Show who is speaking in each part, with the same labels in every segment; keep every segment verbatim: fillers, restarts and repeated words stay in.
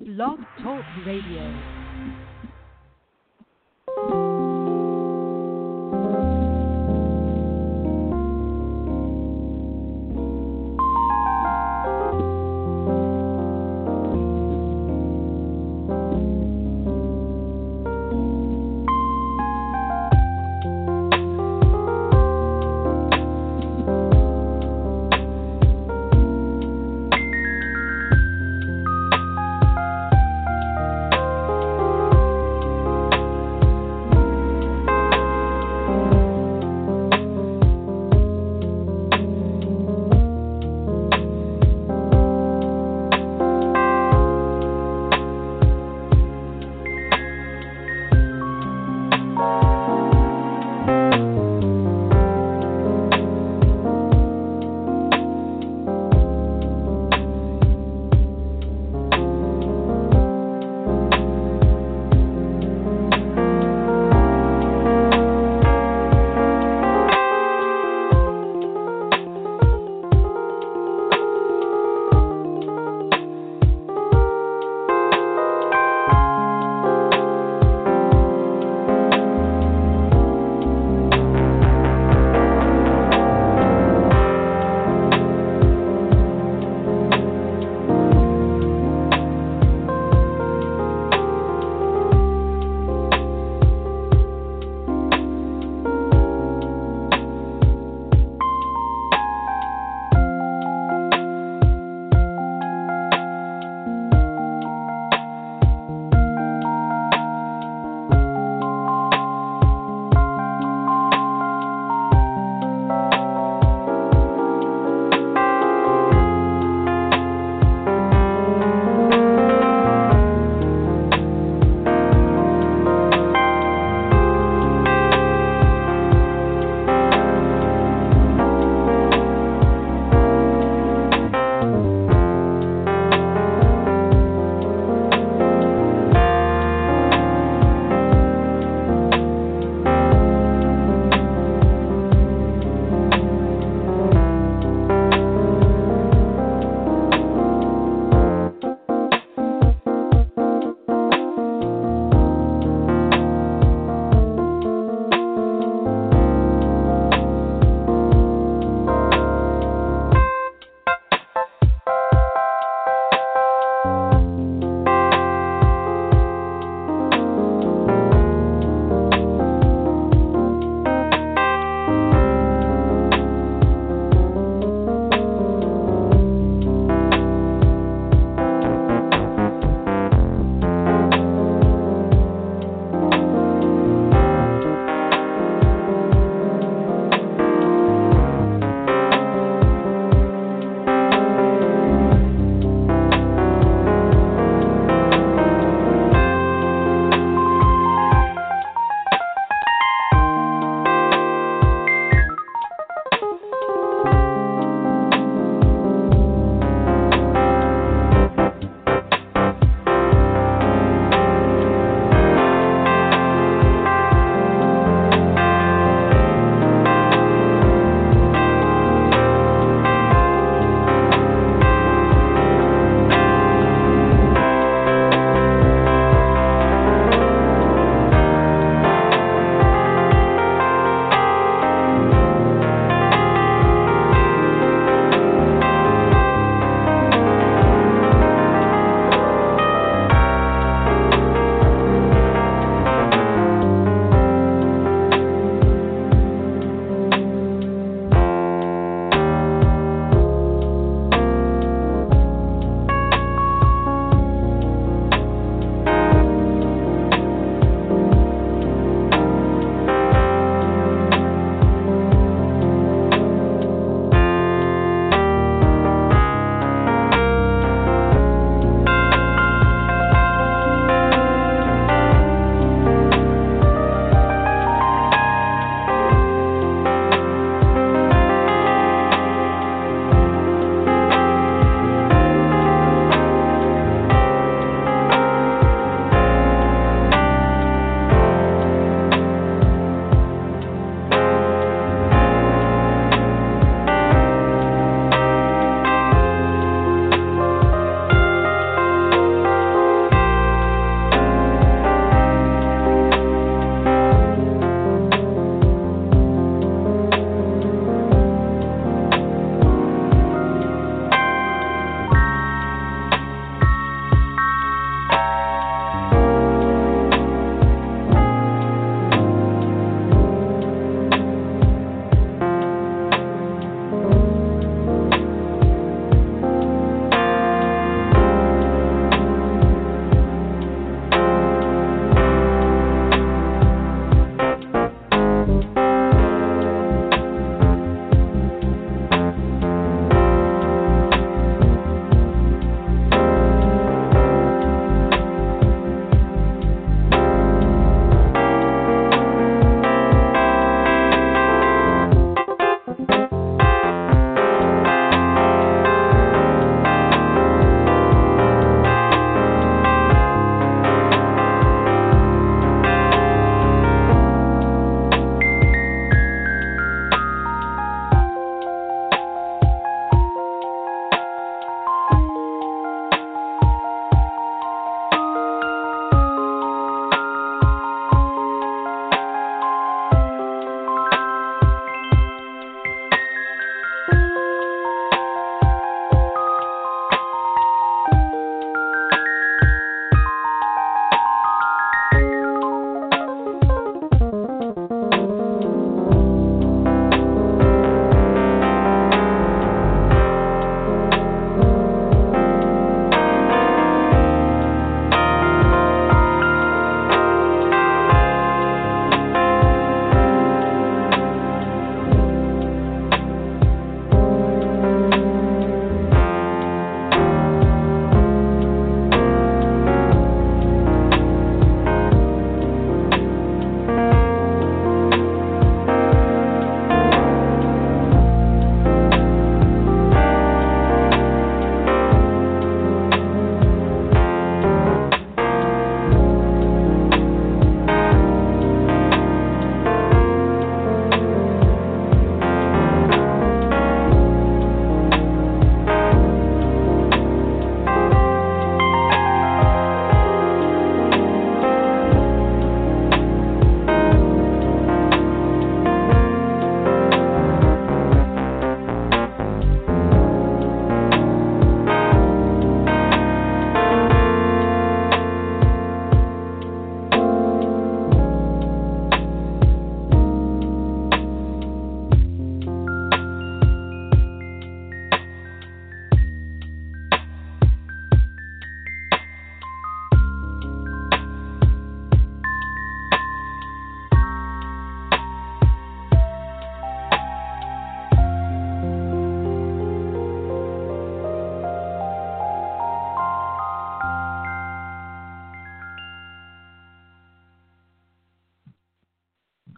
Speaker 1: Blog Talk Radio.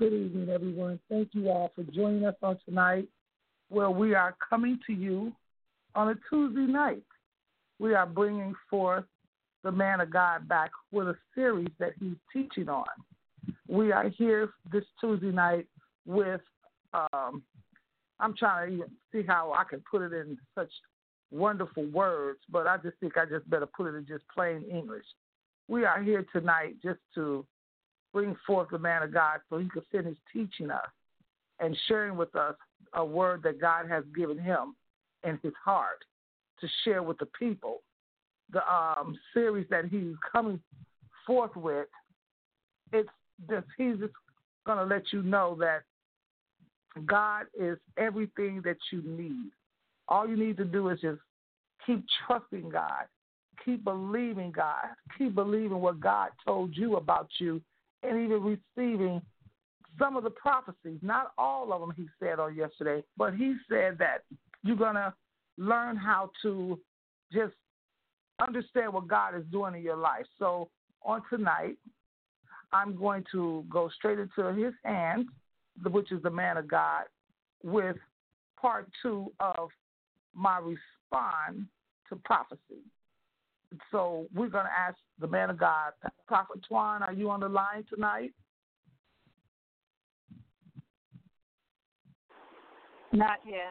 Speaker 2: Good evening, everyone. Thank you all for joining us on tonight, where we are coming to you on a Tuesday night. We are bringing forth the man of God back with a series that he's teaching on. We are here this Tuesday night with, um, I'm trying to even see how I can put it in such wonderful words, but I just think I just better put it in just plain English. We are here tonight just to bring forth the man of God so he can finish teaching us and sharing with us a word that God has given him in his heart to share with the people. The um, series that he's coming forth with, it's just, he's just going to let you know that God is everything that you need. All you need to do is just keep trusting God, keep believing God, keep believing what God told you about you, and even receiving some of the prophecies. Not all of them, he said on yesterday, but he said that you're going to learn how to just understand what God is doing in your life. So on tonight, I'm going to go straight into his hands, which is the man of God, with part two of my response to prophecy. So we're going to ask the man of God, Prophet Twan, are you on the line tonight?
Speaker 3: Not yet.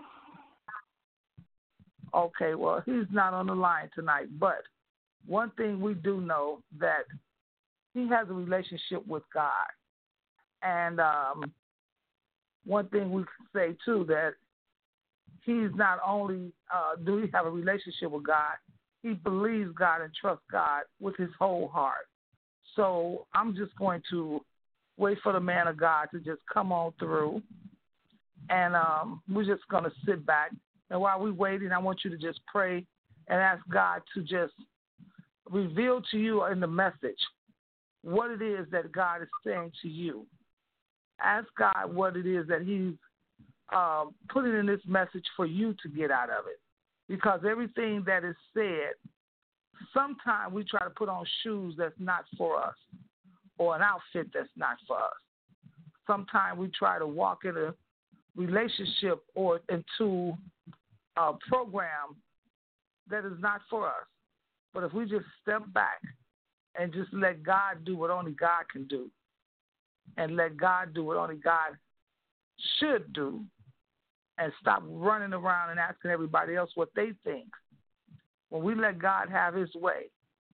Speaker 2: Okay, well, he's not on the line tonight, but one thing we do know that he has a relationship with God. And um, one thing we can say, too, that he's not only uh, do he have a relationship with God, he believes God and trusts God with his whole heart. So I'm just going to wait for the man of God to just come on through, and um, we're just going to sit back. And while we're waiting, I want you to just pray and ask God to just reveal to you in the message what it is that God is saying to you. Ask God what it is that he's uh, putting in this message for you to get out of it. Because everything that is said, sometimes we try to put on shoes that's not for us or an outfit that's not for us. Sometimes we try to walk in a relationship or into a program that is not for us. But if we just step back and just let God do what only God can do, and let God do what only God should do, and stop running around and asking everybody else what they think. When we let God have his way,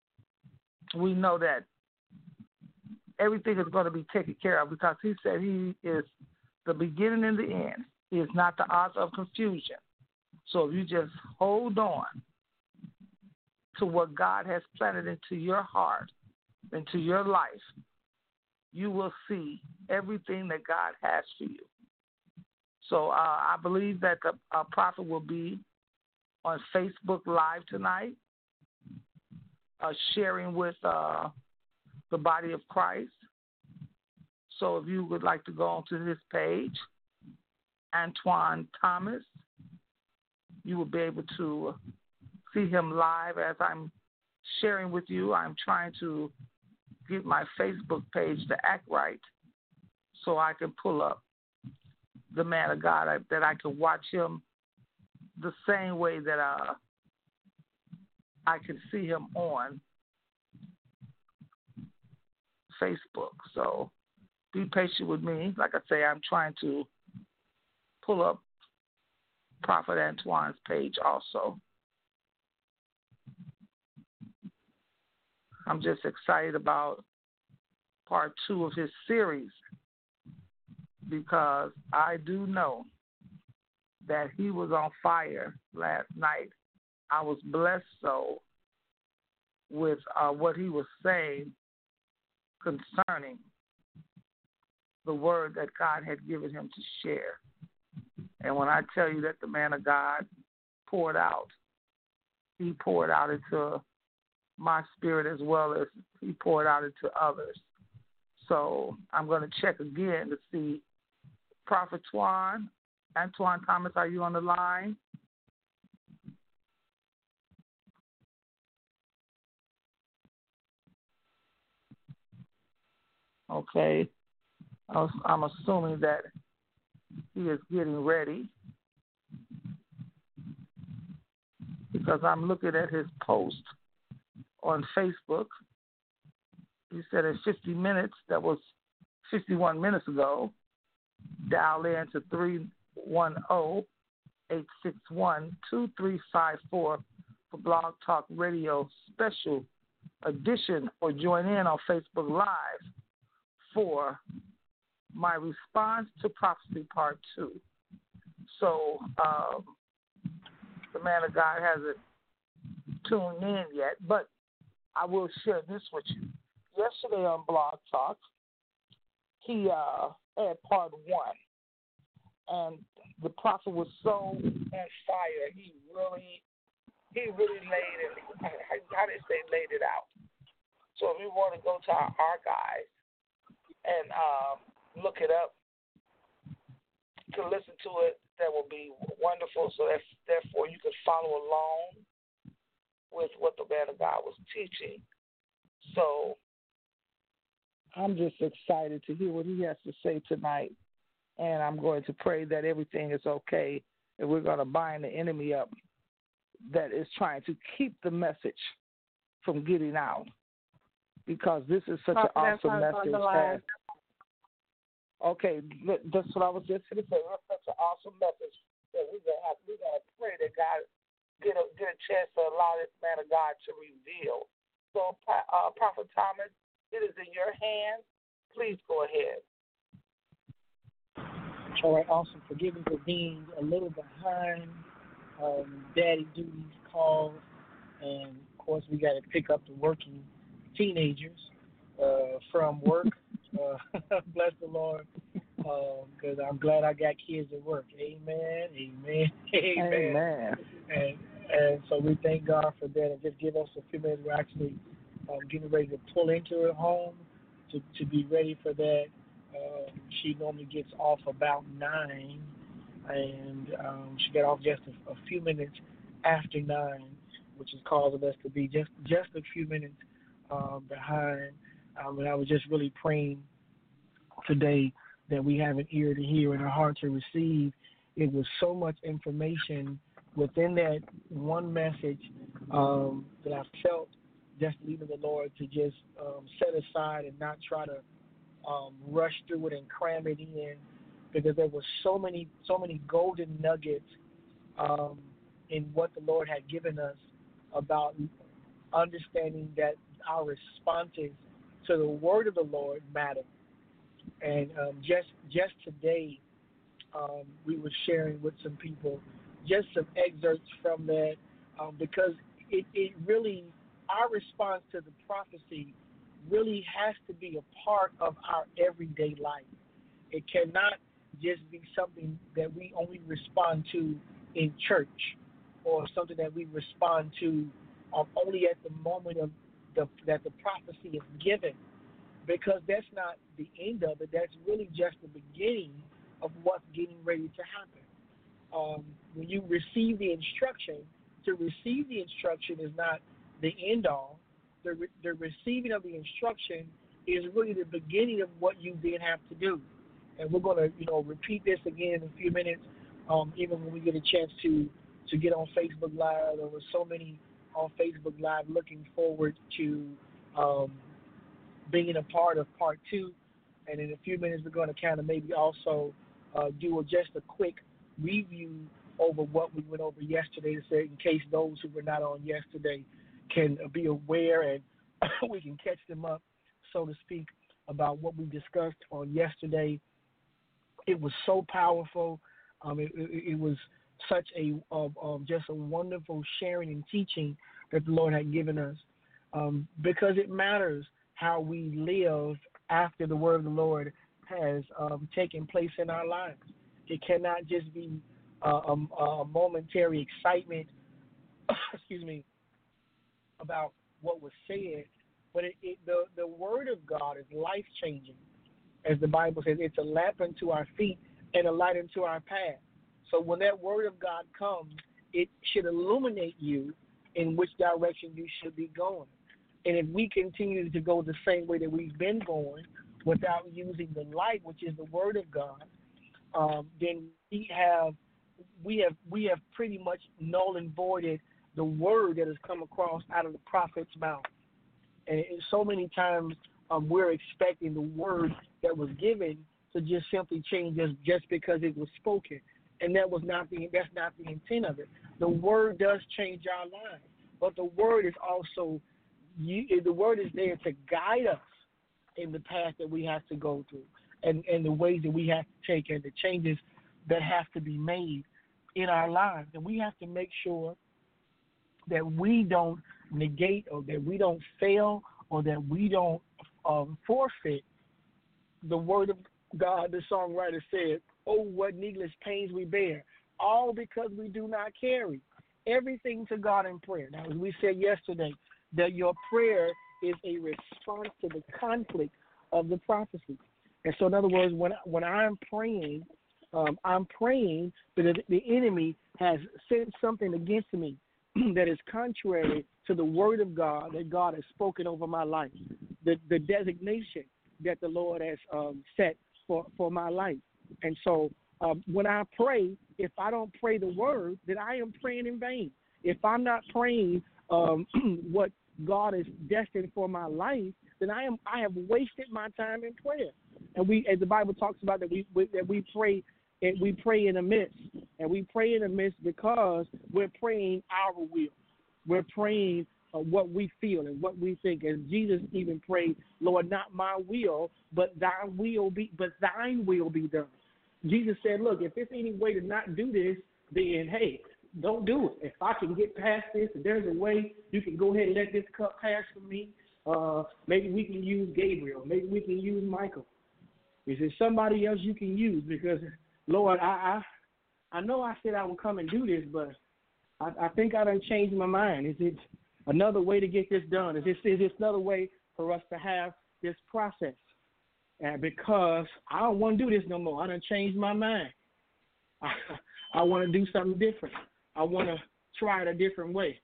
Speaker 2: we know that everything is going to be taken care of, because he said he is the beginning and the end. He is not the author of confusion. So if you just hold on to what God has planted into your heart, into your life, you will see everything that God has for you. So uh, I believe that the uh, prophet will be on Facebook Live tonight, uh, sharing with uh, the body of Christ. So if you would like to go onto his page, Antoine Thomas, you will be able to see him live as I'm sharing with you. I'm trying to get my Facebook page to act right so I can pull up the man of God, I, that I can watch him the same way that uh, I can see him on Facebook. So be patient with me. Like I say, I'm trying to pull up Prophet Antoine's page also. I'm just excited about part two of his series, because I do know that he was on fire last night. I was blessed so with uh, what he was saying concerning the word that God had given him to share. And when I tell you that the man of God poured out, he poured out into my spirit as well as he poured out into others. So I'm going to check again to see. Prophet Twan, Antoine Thomas, are you on the line? Okay. I was, I'm assuming that he is getting ready because I'm looking at his post on Facebook. He said in fifty minutes, that was fifty-one minutes ago, dial in to three one zero, eight six one, two three five four for Blog Talk Radio special edition, or join in on Facebook Live for my response to prophecy part two. So um, the man of God hasn't tuned in yet, but I will share this with you. Yesterday on Blog Talk, he uh, had part one, and the prophet was so on fire. He really, he really laid it. How do they say laid it out? So if you want to go to our archives and um, look it up to listen to it, that will be wonderful. So that, therefore, you can follow along with what the man of God was teaching. So I'm just excited to hear what he has to say tonight, and I'm going to pray that everything is okay, and we're going to bind the enemy up that is trying to keep the message from getting out, because this is such an awesome message. That, okay, that's what I was just going to say. It's such an awesome message that we're going to have. We're going to pray that God get a get a chance to allow this man of God to reveal. So, uh, Prophet Thomas, it is in your hands. Please go ahead.
Speaker 3: All right, awesome. Forgive me for being a little behind um, daddy duties calls, and of course we got to pick up the working teenagers uh, from work. Uh, bless the Lord, because um, I'm glad I got kids at work. Amen, amen, amen.
Speaker 2: Amen.
Speaker 3: And, and so we thank God for that, and just give us a few minutes. We're actually um, getting ready to pull into her home to, to be ready for that. Um, she normally gets off about nine, and um, she got off just a, a few minutes after nine, which is causing us to be just, just a few minutes um, behind. Um, and I was just really praying today that we have an ear to hear and a heart to receive. It was so much information within that one message um, that I felt just leaving the Lord to just um, set aside and not try to um, rush through it and cram it in, because there were so many, so many golden nuggets um, in what the Lord had given us about understanding that our responses to the word of the Lord matter. And um, just just today, um, we were sharing with some people just some excerpts from that, um, because it, it really, our response to the prophecy really has to be a part of our everyday life. It cannot just be something that we only respond to in church, or something that we respond to um, only at the moment of the, that the prophecy is given, because that's not the end of it. That's really just the beginning of what's getting ready to happen. Um, when you receive the instruction, to receive the instruction is not the end all. The, re- the receiving of the instruction is really the beginning of what you then have to do. And we're going to, you know, repeat this again in a few minutes, um, even when we get a chance to, to get on Facebook Live. There were so many on Facebook Live looking forward to um, being a part of part two. And in a few minutes, we're going to kind of maybe also uh, do a, just a quick review over what we went over yesterday, to say in case those who were not on yesterday can be aware, and we can catch them up, so to speak, about what we discussed on yesterday. It was so powerful. Um, it, it, it was such a uh, um, just a wonderful sharing and teaching that the Lord had given us, um, because it matters how we live after the word of the Lord has um, taken place in our lives. It cannot just be uh, a, a momentary excitement, excuse me, about what was said, but it, it, the, the word of God is life-changing. As the Bible says, it's a lamp unto our feet and a light unto our path. So when that word of God comes, it should illuminate you in which direction you should be going. And if we continue to go the same way that we've been going, without using the light, which is the Word of God, um, then we have we have we have pretty much null and voided the word that has come across out of the prophet's mouth. And it, so many times um, we're expecting the word that was given to just simply change us just because it was spoken, and that was not the that's not the intent of it. The word does change our lives, but the word is also you, the word is there to guide us in the path that we have to go through, and, and the ways that we have to take, and the changes that have to be made in our lives. And we have to make sure that we don't negate, or that we don't fail, or that we don't um, forfeit the word of God. The songwriter said, "Oh, what needless pains we bear, all because we do not carry everything to God in prayer." Now, as we said yesterday, that your prayer is a response to the conflict of the prophecy. And so, in other words, when when I'm praying, um, I'm praying that the enemy has said something against me that is contrary to the word of God that God has spoken over my life, the the designation that the Lord has um, set for, for my life. And so um, when I pray, if I don't pray the word, then I am praying in vain. If I'm not praying um, what God is destined for my life, then I am I have wasted my time in prayer. And we, as the Bible talks about, that we, we that we pray and we pray in the midst, and we pray in the midst because we're praying our will. We're praying uh, what we feel and what we think. As Jesus even prayed, "Lord, not my will, but Thy will be, but Thine will be done." Jesus said, "Look, if there's any way to not do this, then hey, don't do it. If I can get past this, if there's a way you can go ahead and let this cup pass for me, uh, maybe we can use Gabriel. Maybe we can use Michael. Is there somebody else you can use? Because, Lord, I I, I know I said I would come and do this, but I, I think I done changed my mind. Is it another way to get this done? Is this, is this another way for us to have this process? And because I don't want to do this no more. I done changed my mind. I, I want to do something different. I want to try it a different way."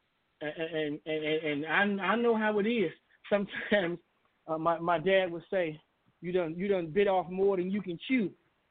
Speaker 3: And and, and, and I, I know how it is. Sometimes uh, my, my dad would say, you done, you done bit off more than you can chew.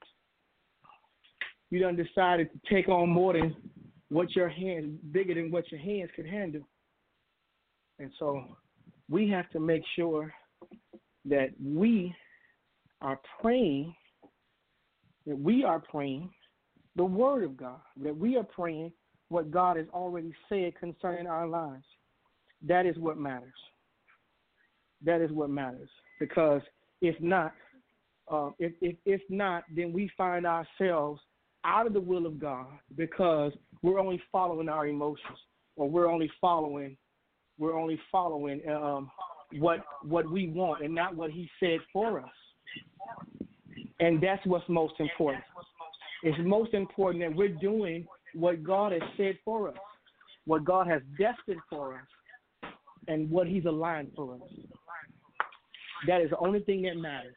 Speaker 3: You done decided to take on more than what your hands, bigger than what your hands could handle. And so we have to make sure that we are praying, that we are praying the word of God, that we are praying what God has already said concerning our lives. That is what matters. That is what matters. Because if not, uh, if, if if not, then we find ourselves out of the will of God because we're only following our emotions, or we're only following we're only following um, what what we want and not what He said for us. And that's what's most important. It's most important that we're doing what God has said for us, what God has destined for us, and what He's aligned for us. That is the only thing that matters.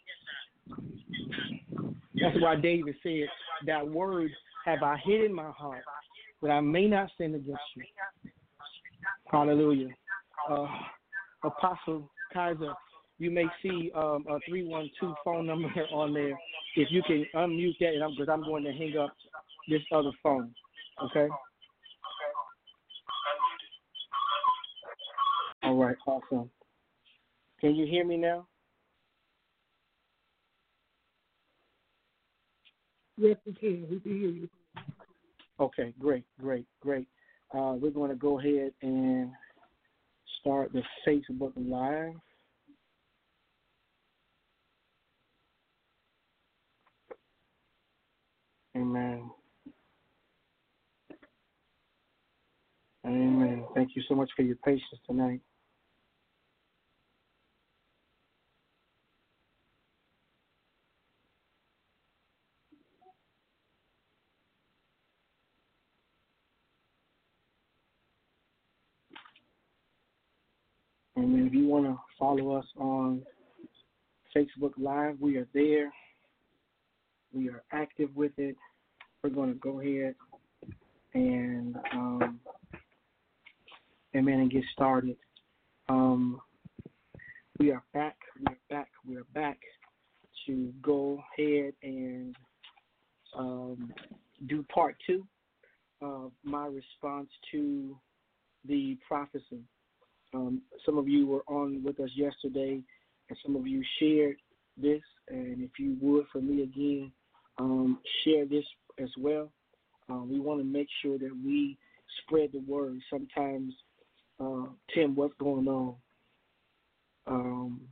Speaker 3: That's why David said, "That word have I hid in my heart, that I may not sin against you." Hallelujah. Uh, Apostle Kaiser, you may see um, a three one two phone number on there. If you can unmute that, and I'm, because I'm going to hang up this other phone. Okay? All right, awesome. Can you hear me now?
Speaker 2: Yes, we can. We can hear you.
Speaker 3: Okay, great, great, great. Uh, we're going to go ahead and start the Facebook Live. Amen. Amen. Thank you so much for your patience tonight. And if you want to follow us on Facebook Live, we are there. We are active with it. We're going to go ahead and, um, amen, and get started. Um, We are back. We are back. We are back to go ahead and um, do part two of my response to the prophecy. Um, some of you were on with us yesterday, and some of you shared this. And if you would, for me again, um, share this as well. Uh, we want to make sure that we spread the word. Sometimes, uh, Tim, what's going on? Um,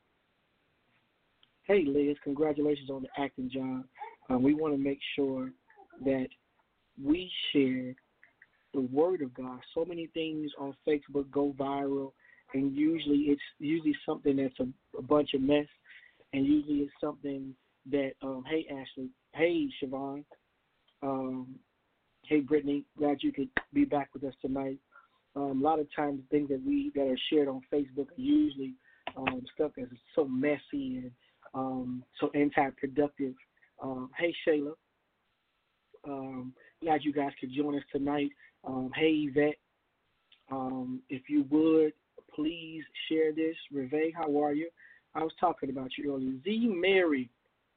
Speaker 3: hey, Liz, congratulations on the acting job. Uh, we want to make sure that we share the word of God. So many things on Facebook go viral, and usually it's usually something that's a, a bunch of mess, and usually it's something that, um, hey, Ashley, hey, Siobhan, um, hey, Brittany, glad you could be back with us tonight. Um, a lot of times things that we that are shared on Facebook are usually um, stuff that's so messy and um, so anti-productive. Um, hey, Shayla, um, glad you guys could join us tonight. Um, hey, Yvette, um, if you would, please share this. Reve, how are you? I was talking about you earlier. Z Mary,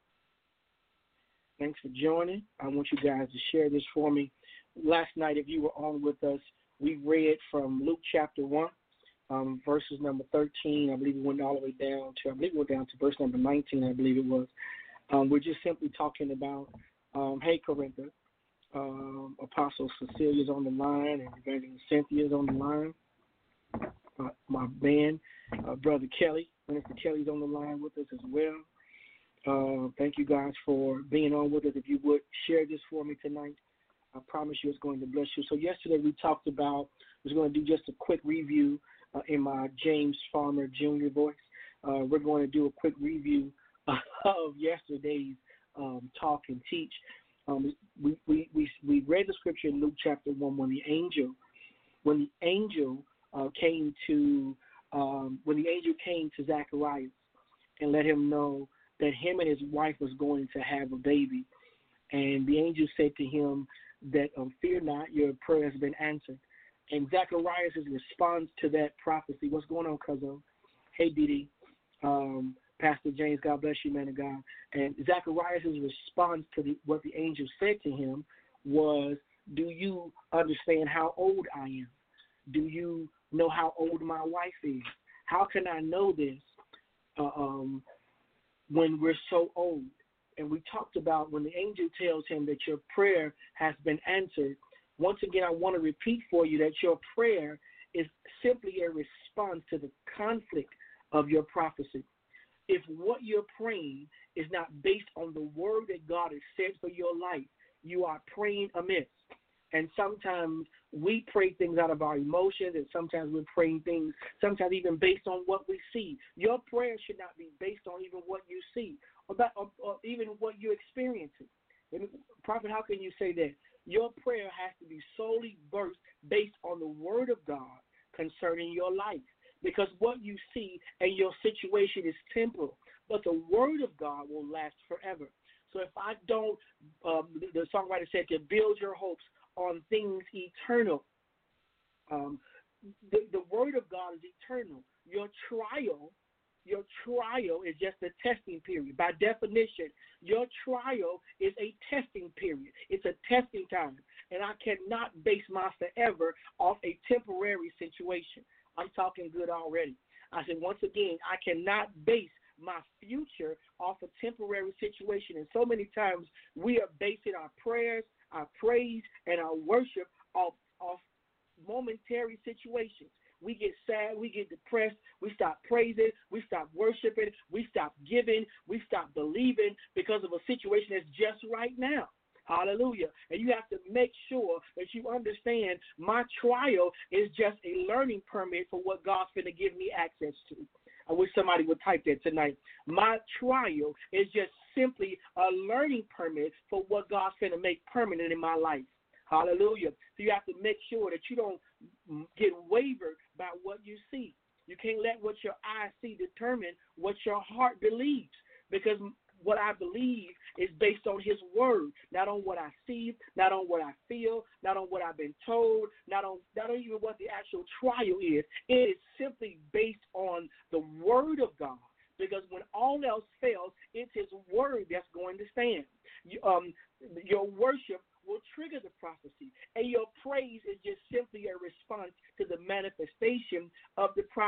Speaker 3: thanks for joining. I want you guys to share this for me. Last night, if you were on with us, we read from Luke chapter one, um, verses number thirteen. I believe we went all the way down to, I believe we went down to verse number nineteen, I believe it was. Um, we're just simply talking about, um, hey, Corinthia, um, Apostle Cecilia's on the line, and Evangelist Cynthia's on the line. Uh, my band, uh, Brother Kelly, Minister Kelly's on the line with us as well. Uh, thank you guys for being on with us. If you would share this for me tonight, I promise you it's going to bless you. So yesterday we talked about, I was going to do just a quick review uh, in my James Farmer Junior voice. Uh, we're going to do a quick review uh, of yesterday's um, talk and teach. Um, we, we, we, we read the scripture in Luke chapter one when the angel, when the angel uh, came to, um, when the angel came to Zacharias and let him know that him and his wife was going to have a baby. And the angel said to him that, um, fear not, your prayer has been answered. And Zacharias' response to that prophecy, what's going on, cousin? Hey, Didi, um, Pastor James, God bless you, man of God. And Zacharias' response to the, what the angel said to him was, do you understand how old I am? Do you know how old my wife is? How can I know this uh, um, when we're so old? And we talked about when the angel tells him that your prayer has been answered. Once again, I want to repeat for you that your prayer is simply a response to the conflict of your prophecy. If what you're praying is not based on the word that God has said for your life, you are praying amiss. And sometimes we pray things out of our emotions, and sometimes we're praying things, sometimes even based on what we see. Your prayer should not be based on even what you see, or, that, or, or even what you're experiencing. And, Prophet, how can you say that? Your prayer has to be solely birthed based on the word of God concerning your life. Because what you see and your situation is temporal, but the word of God will last forever. So if I don't, um, the songwriter said to build your hopes on things eternal. Um, the, the word of God is eternal. Your trial, your trial is just a testing period. By definition, your trial is a testing period. It's a testing time. And I cannot base my forever off a temporary situation. I'm talking good already. I said, once again, I cannot base my future off a temporary situation. And so many times we are basing our prayers, our praise, and our worship off, off momentary situations. We get sad, we get depressed, we stop praising, we stop worshiping, we stop giving, we stop believing because of a situation that's just right now. Hallelujah. And you have to make sure that you understand my trial is just a learning permit for what God's going to give me access to. I wish somebody would type that tonight. My trial is just simply a learning permit for what God's going to make permanent in my life. Hallelujah. So you have to make sure that you don't get wavered by what you see. You can't let what your eyes see determine what your heart believes, because what I believe is based on his word, not on what I see, not on what I feel, not on what I've been told, not on not on even what the actual trial is. It is simply based on the word of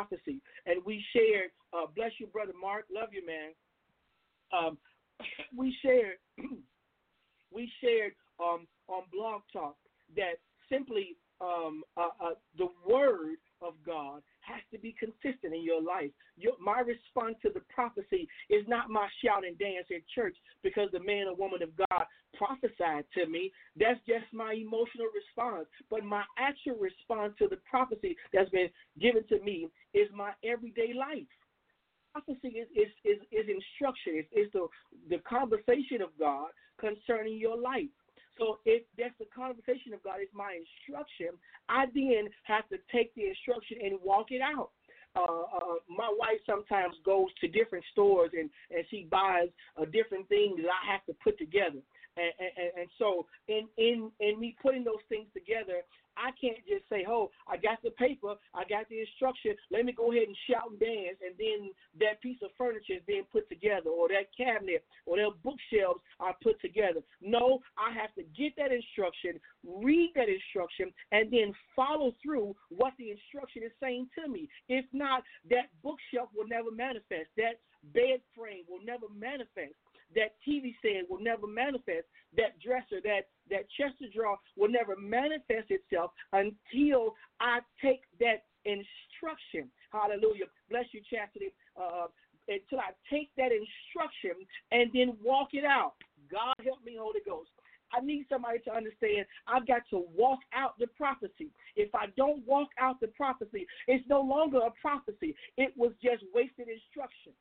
Speaker 4: prophecy. And we shared, uh, bless you, Brother Mark, love you, man. Um, we shared, we shared um, on Blog Talk that simply um, uh, uh, the word of God has to be consistent in your life. Your, my response to the prophecy is not my shout and dance at church because the man or woman of God prophesied to me. That's just my emotional response. But my actual response to the prophecy that's been given to me is my everyday life. Prophecy is, is, is, is instruction. It's, it's the, the conversation of God concerning your life. So if that's the conversation of God, it's my instruction, I then have to take the instruction and walk it out. Uh, uh, my wife sometimes goes to different stores and, and she buys a different thing that I have to put together. And, and, and so in, in, in me putting those things together, I can't just say, oh, I got the paper, I got the instruction, let me go ahead and shout and dance, and then that piece of furniture is being put together, or that cabinet, or that bookshelves are put together. No, I have to get that instruction, read that instruction, and then follow through what the instruction is saying to me. If not, that bookshelf will never manifest. That bed frame will never manifest. That T V stand will never manifest. That dresser, that, that chest of drawer will never manifest itself until I take that instruction. Hallelujah. Bless you, Chastity. Uh, until I take that instruction and then walk it out. God help me, Holy Ghost. I need somebody to understand I've got to walk out the prophecy. If I don't walk out the prophecy, it's no longer a prophecy. It was just wasted instruction.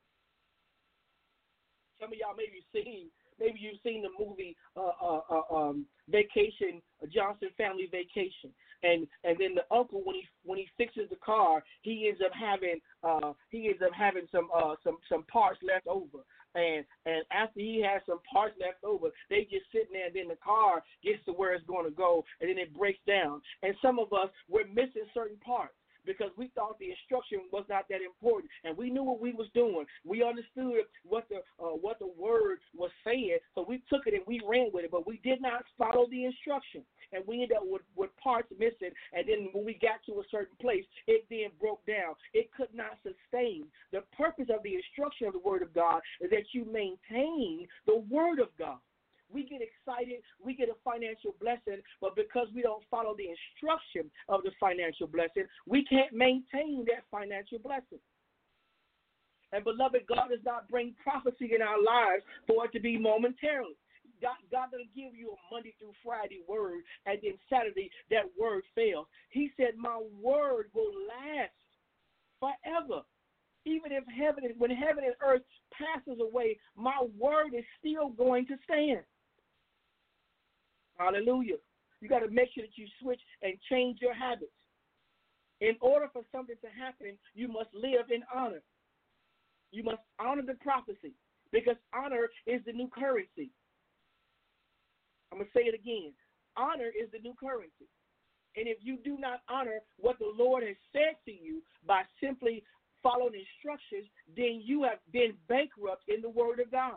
Speaker 4: Some of y'all maybe seen, maybe you've seen the movie uh, uh, uh, um, Vacation, uh, Johnson Family Vacation, and and then the uncle when he when he fixes the car, he ends up having uh, he ends up having some uh, some some parts left over, and and after he has some parts left over, they just sitting there, and then the car gets to where it's going to go, and then it breaks down, and some of us we're missing certain parts, because we thought the instruction was not that important, and we knew what we was doing. We understood what the uh, what the word was saying, so we took it and we ran with it, but we did not follow the instruction, and we ended up with, with parts missing, and then when we got to a certain place, it then broke down. It could not sustain. The purpose of the instruction of the word of God is that you maintain the word of God. We get excited, we get a financial blessing, but because we don't follow the instruction of the financial blessing, we can't maintain that financial blessing. And beloved, God does not bring prophecy in our lives for it to be momentarily. God, God doesn't give you a Monday through Friday word, and then Saturday that word fails. He said, my word will last forever. Even if heaven, when heaven and earth passes away, my word is still going to stand. Hallelujah. You got to make sure that you switch and change your habits. In order for something to happen, you must live in honor. You must honor the prophecy, because honor is the new currency. I'm going to say it again. Honor is the new currency. And if you do not honor what the Lord has said to you by simply following instructions, then you have been bankrupt in the word of God.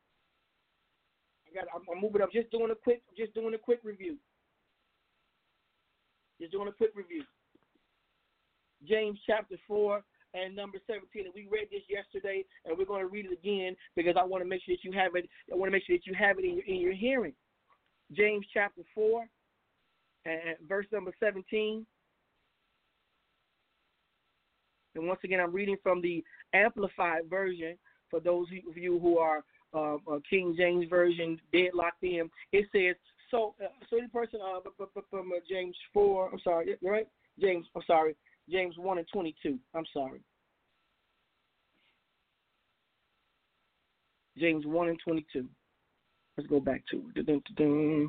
Speaker 4: I'm, I'm moving up. Just doing a quick, just doing a quick review. Just doing a quick review. James chapter four and number seventeen. And we read this yesterday, and we're going to read it again because I want to make sure that you have it. I want to make sure that you have it in your in your hearing. James chapter four and verse number seventeen. And once again, I'm reading from the Amplified version for those of you who are Uh, uh, King James Version, deadlocked in. It says, so, uh, so the person uh, from uh, James four, I'm sorry, right? James, I'm sorry, James one and twenty-two. I'm sorry. James one and twenty-two. Let's go back to it. Dun-dun-dun-dun.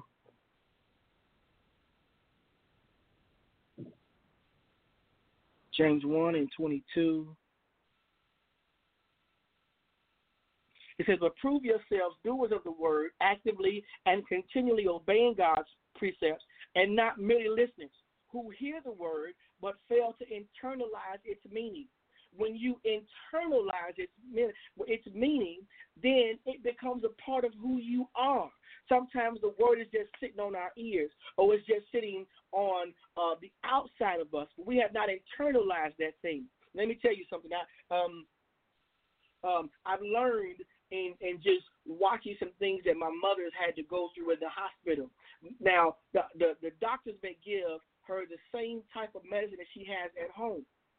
Speaker 4: James one and twenty-two. It says, but prove yourselves doers of the word, actively and continually obeying God's precepts, and not merely listeners, who hear the word but fail to internalize its meaning. When you internalize its, its meaning, then it becomes a part of who you are. Sometimes the word is just sitting on our ears, or it's just sitting on uh, the outside of us. We have not internalized that thing. let me tell you something. I, um, um, I've learned in, in just watching some things that my mother's had to go through in the hospital. Now, the, the, the doctors may give her the same type of medicine that she has at home,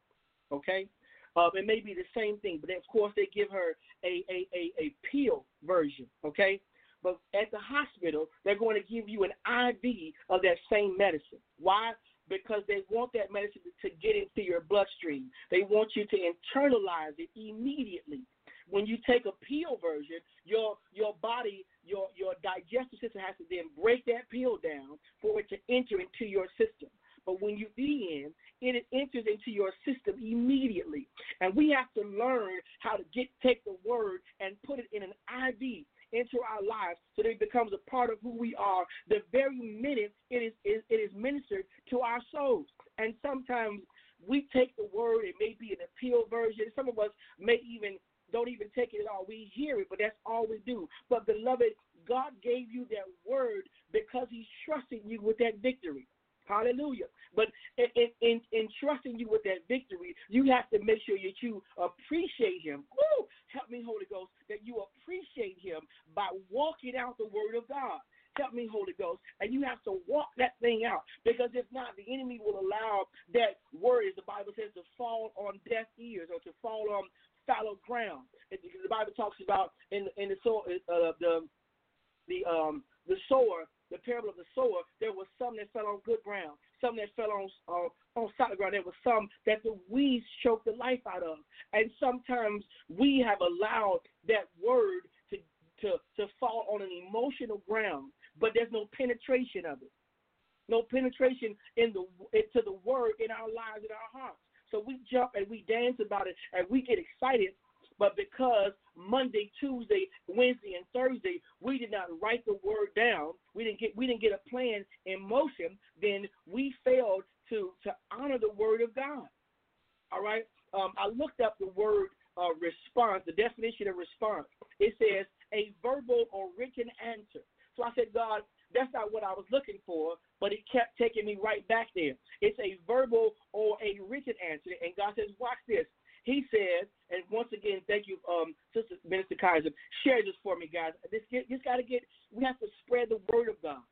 Speaker 4: okay? Um, it may be the same thing, but of course they give her a, a, a, a pill version, okay? But at the hospital, they're going to give you an I V of that same medicine. Why? Because they want that medicine to get into your bloodstream. They want you to internalize it immediately. When you take a pill version, your your body, your, your digestive system has to then break that pill down for it to enter into your system. But when you be in, it enters into your system immediately. And we have to learn how to get take the word and put it in an I V into our lives so that it becomes a part of who we are the very minute it is, it, it is ministered to our souls. And sometimes we take the word, it may be an appeal version. Some of us may even don't even take it at all. We hear it, but that's all we do. But, beloved, God gave you that word because he's trusting you with that victory. Hallelujah. But in, in, in trusting you with that victory, you have to make sure that you appreciate him. Woo! Help me, Holy Ghost, that you appreciate him by walking out the word of God. Help me, Holy Ghost. And you have to walk that thing out, because if not, the enemy will allow that word, as the Bible says, to fall on deaf ears or to fall on fallow ground. It, the Bible talks about in in the soul, uh, the the um the sower, the parable of the sower. There was some that fell on good ground, some that fell on uh, on solid ground. There was some that the weeds choked the life out of, and sometimes we have allowed that word to to to fall on an emotional ground, but there's no penetration of it, no penetration in the into the word in our lives, in our hearts. So we jump and we dance about it and we get excited, but because Monday, Tuesday, Wednesday, and Thursday we did not write the word down, we didn't get we didn't get a plan in motion, then we failed to to honor the word of God. All right. Um, I looked up the word uh, response, the definition of response. It says a verbal or written answer. So I said, God, that's not what I was looking for, but it kept taking me right back there. It's a verbal or a written answer. And God says, watch this. He says, and once again, thank you, um, Sister Minister Kaiser. Share this for me, guys. This, this got to get, we have to spread the word of God.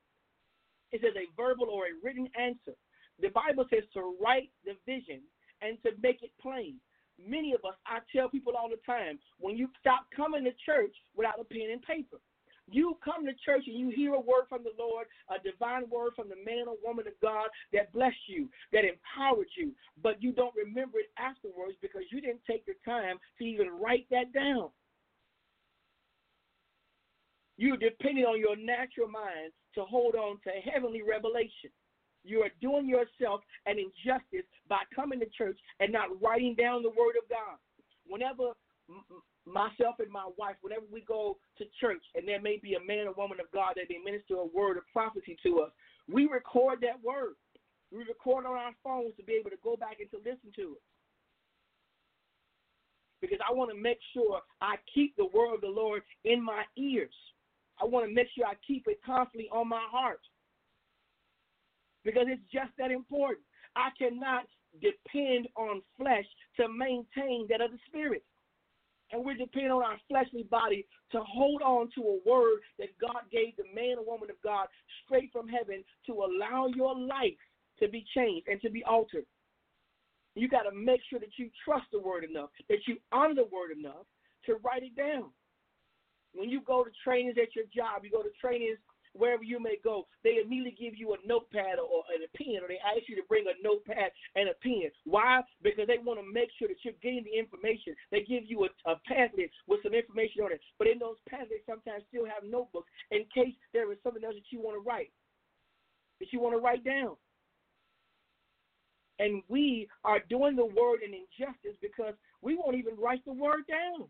Speaker 4: It says a verbal or a written answer. The Bible says to write the vision and to make it plain. Many of us, I tell people all the time, when you stop coming to church without a pen and paper, you come to church and you hear a word from the Lord, a divine word from the man or woman of God that blessed you, that empowered you, but you don't remember it afterwards because you didn't take the time to even write that down. You're depending on your natural mind to hold on to heavenly revelation. You are doing yourself an injustice by coming to church and not writing down the word of God. Whenever myself and my wife, whenever we go to church and there may be a man or woman of God that they minister a word of prophecy to us, we record that word. We record on our phones to be able to go back and to listen to it. Because I want to make sure I keep the word of the Lord in my ears. I want to make sure I keep it constantly on my heart. Because it's just that important. I cannot depend on flesh to maintain that of the spirit. And we're depending on our fleshly body to hold on to a word that God gave the man or woman of God straight from heaven to allow your life to be changed and to be altered. You got to make sure that you trust the word enough, that you honor the word enough to write it down. When you go to trainings at your job, you go to trainings wherever you may go, they immediately give you a notepad or, or a pen, or they ask you to bring a notepad and a pen. Why? Because they want to make sure that you're getting the information. They give you a, a pamphlet with some information on it. But in those pamphlets, sometimes still have notebooks in case there is something else that you want to write, that you want to write down. And we are doing the word an injustice because we won't even write the word down.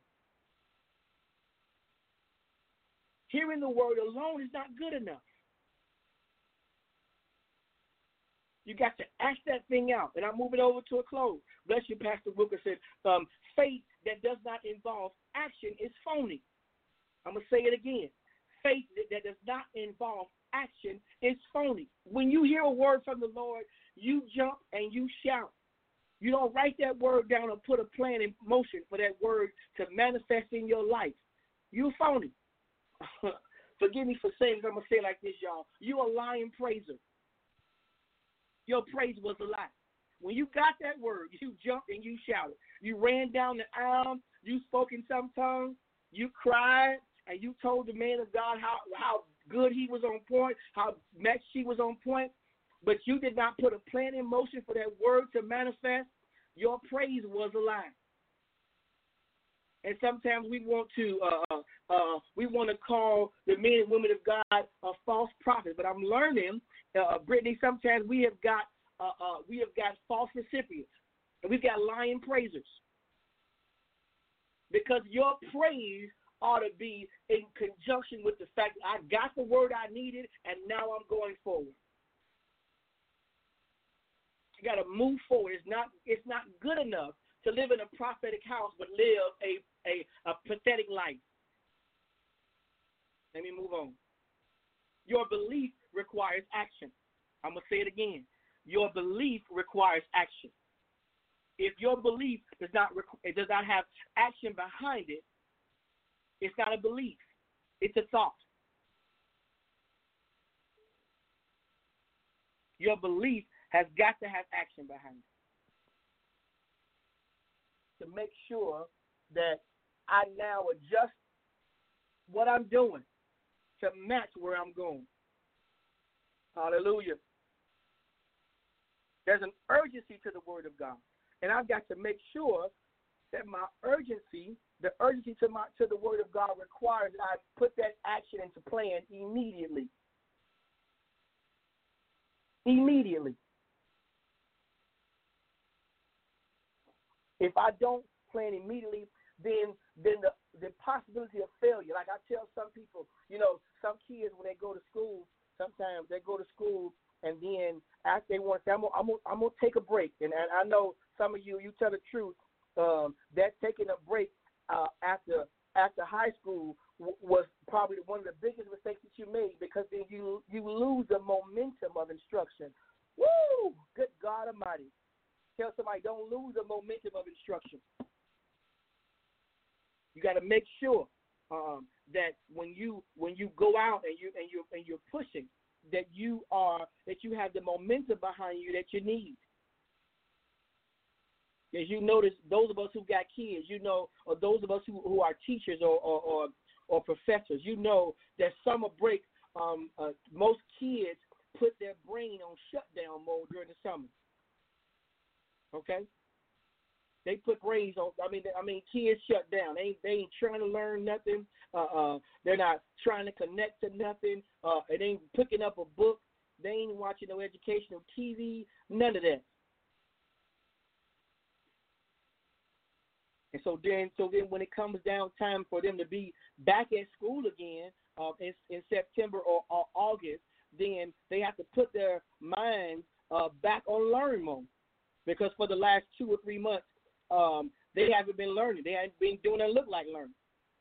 Speaker 4: Hearing the word alone is not good enough. You got to act that thing out. And I'm moving over to a close. Bless you, Pastor Wilkerson. Um, faith that does not involve action is phony. I'm going to say it again. Faith that, that does not involve action is phony. When you hear a word from the Lord, you jump and you shout. You don't write that word down or put a plan in motion for that word to manifest in your life. You phony. Forgive me for saying this. I'm going to say it like this, y'all. You a lying praiser. Your praise was a lie. When you got that word, you jumped and you shouted. You ran down the aisle. You spoke in some tongues. You cried, and you told the man of God how, how good he was on point, how much she was on point. But you did not put a plan in motion for that word to manifest. Your praise was a lie. And sometimes we want to uh, uh, we want to call the men and women of God a false prophet. But I'm learning, uh, Brittany, sometimes we have got uh, uh, we have got false recipients, and we've got lying praisers. Because your praise ought to be in conjunction with the fact that I got the word I needed, and now I'm going forward. You got to move forward. It's not it's not good enough to live in a prophetic house, but live a, a, a pathetic life. Let me move on. Your belief requires action. I'm going to say it again. Your belief requires action. If your belief does not it does not have action behind it, it's not a belief. It's a thought. Your belief has got to have action behind it. To make sure that I now adjust what I'm doing to match where I'm going. Hallelujah. There's an urgency to the word of God. And I've got to make sure that my urgency, the urgency to my to the word of God requires that I put that action into plan immediately. Immediately. If I don't plan immediately, then then the, the possibility of failure. Like I tell some people, you know, some kids when they go to school, sometimes they go to school and then after they want to say, I'm gonna, I'm gonna, I'm gonna take a break. And, and I know some of you, you tell the truth, um, that taking a break uh, after after high school w- was probably one of the biggest mistakes that you made, because then you you lose the momentum of instruction. Woo! Good God Almighty. Tell somebody, don't lose the momentum of instruction. You got to make sure um, that when you when you go out and you and you and you're pushing, that you are that you have the momentum behind you that you need. As you notice, those of us who got kids, you know, or those of us who, who are teachers or or, or or professors, you know that summer break, um, uh, most kids put their brain on shutdown mode during the summer. Okay, they put brains on. I mean, they, I mean, kids shut down. They ain't, they ain't trying to learn nothing. Uh, uh, they're not trying to connect to nothing. Uh, it ain't picking up a book. They ain't watching no educational T V. None of that. And so then, so then, when it comes down time for them to be back at school again uh, in, in September or, or August, then they have to put their minds uh, back on learn mode. Because for the last two or three months, um, they haven't been learning. They haven't been doing what look like learning.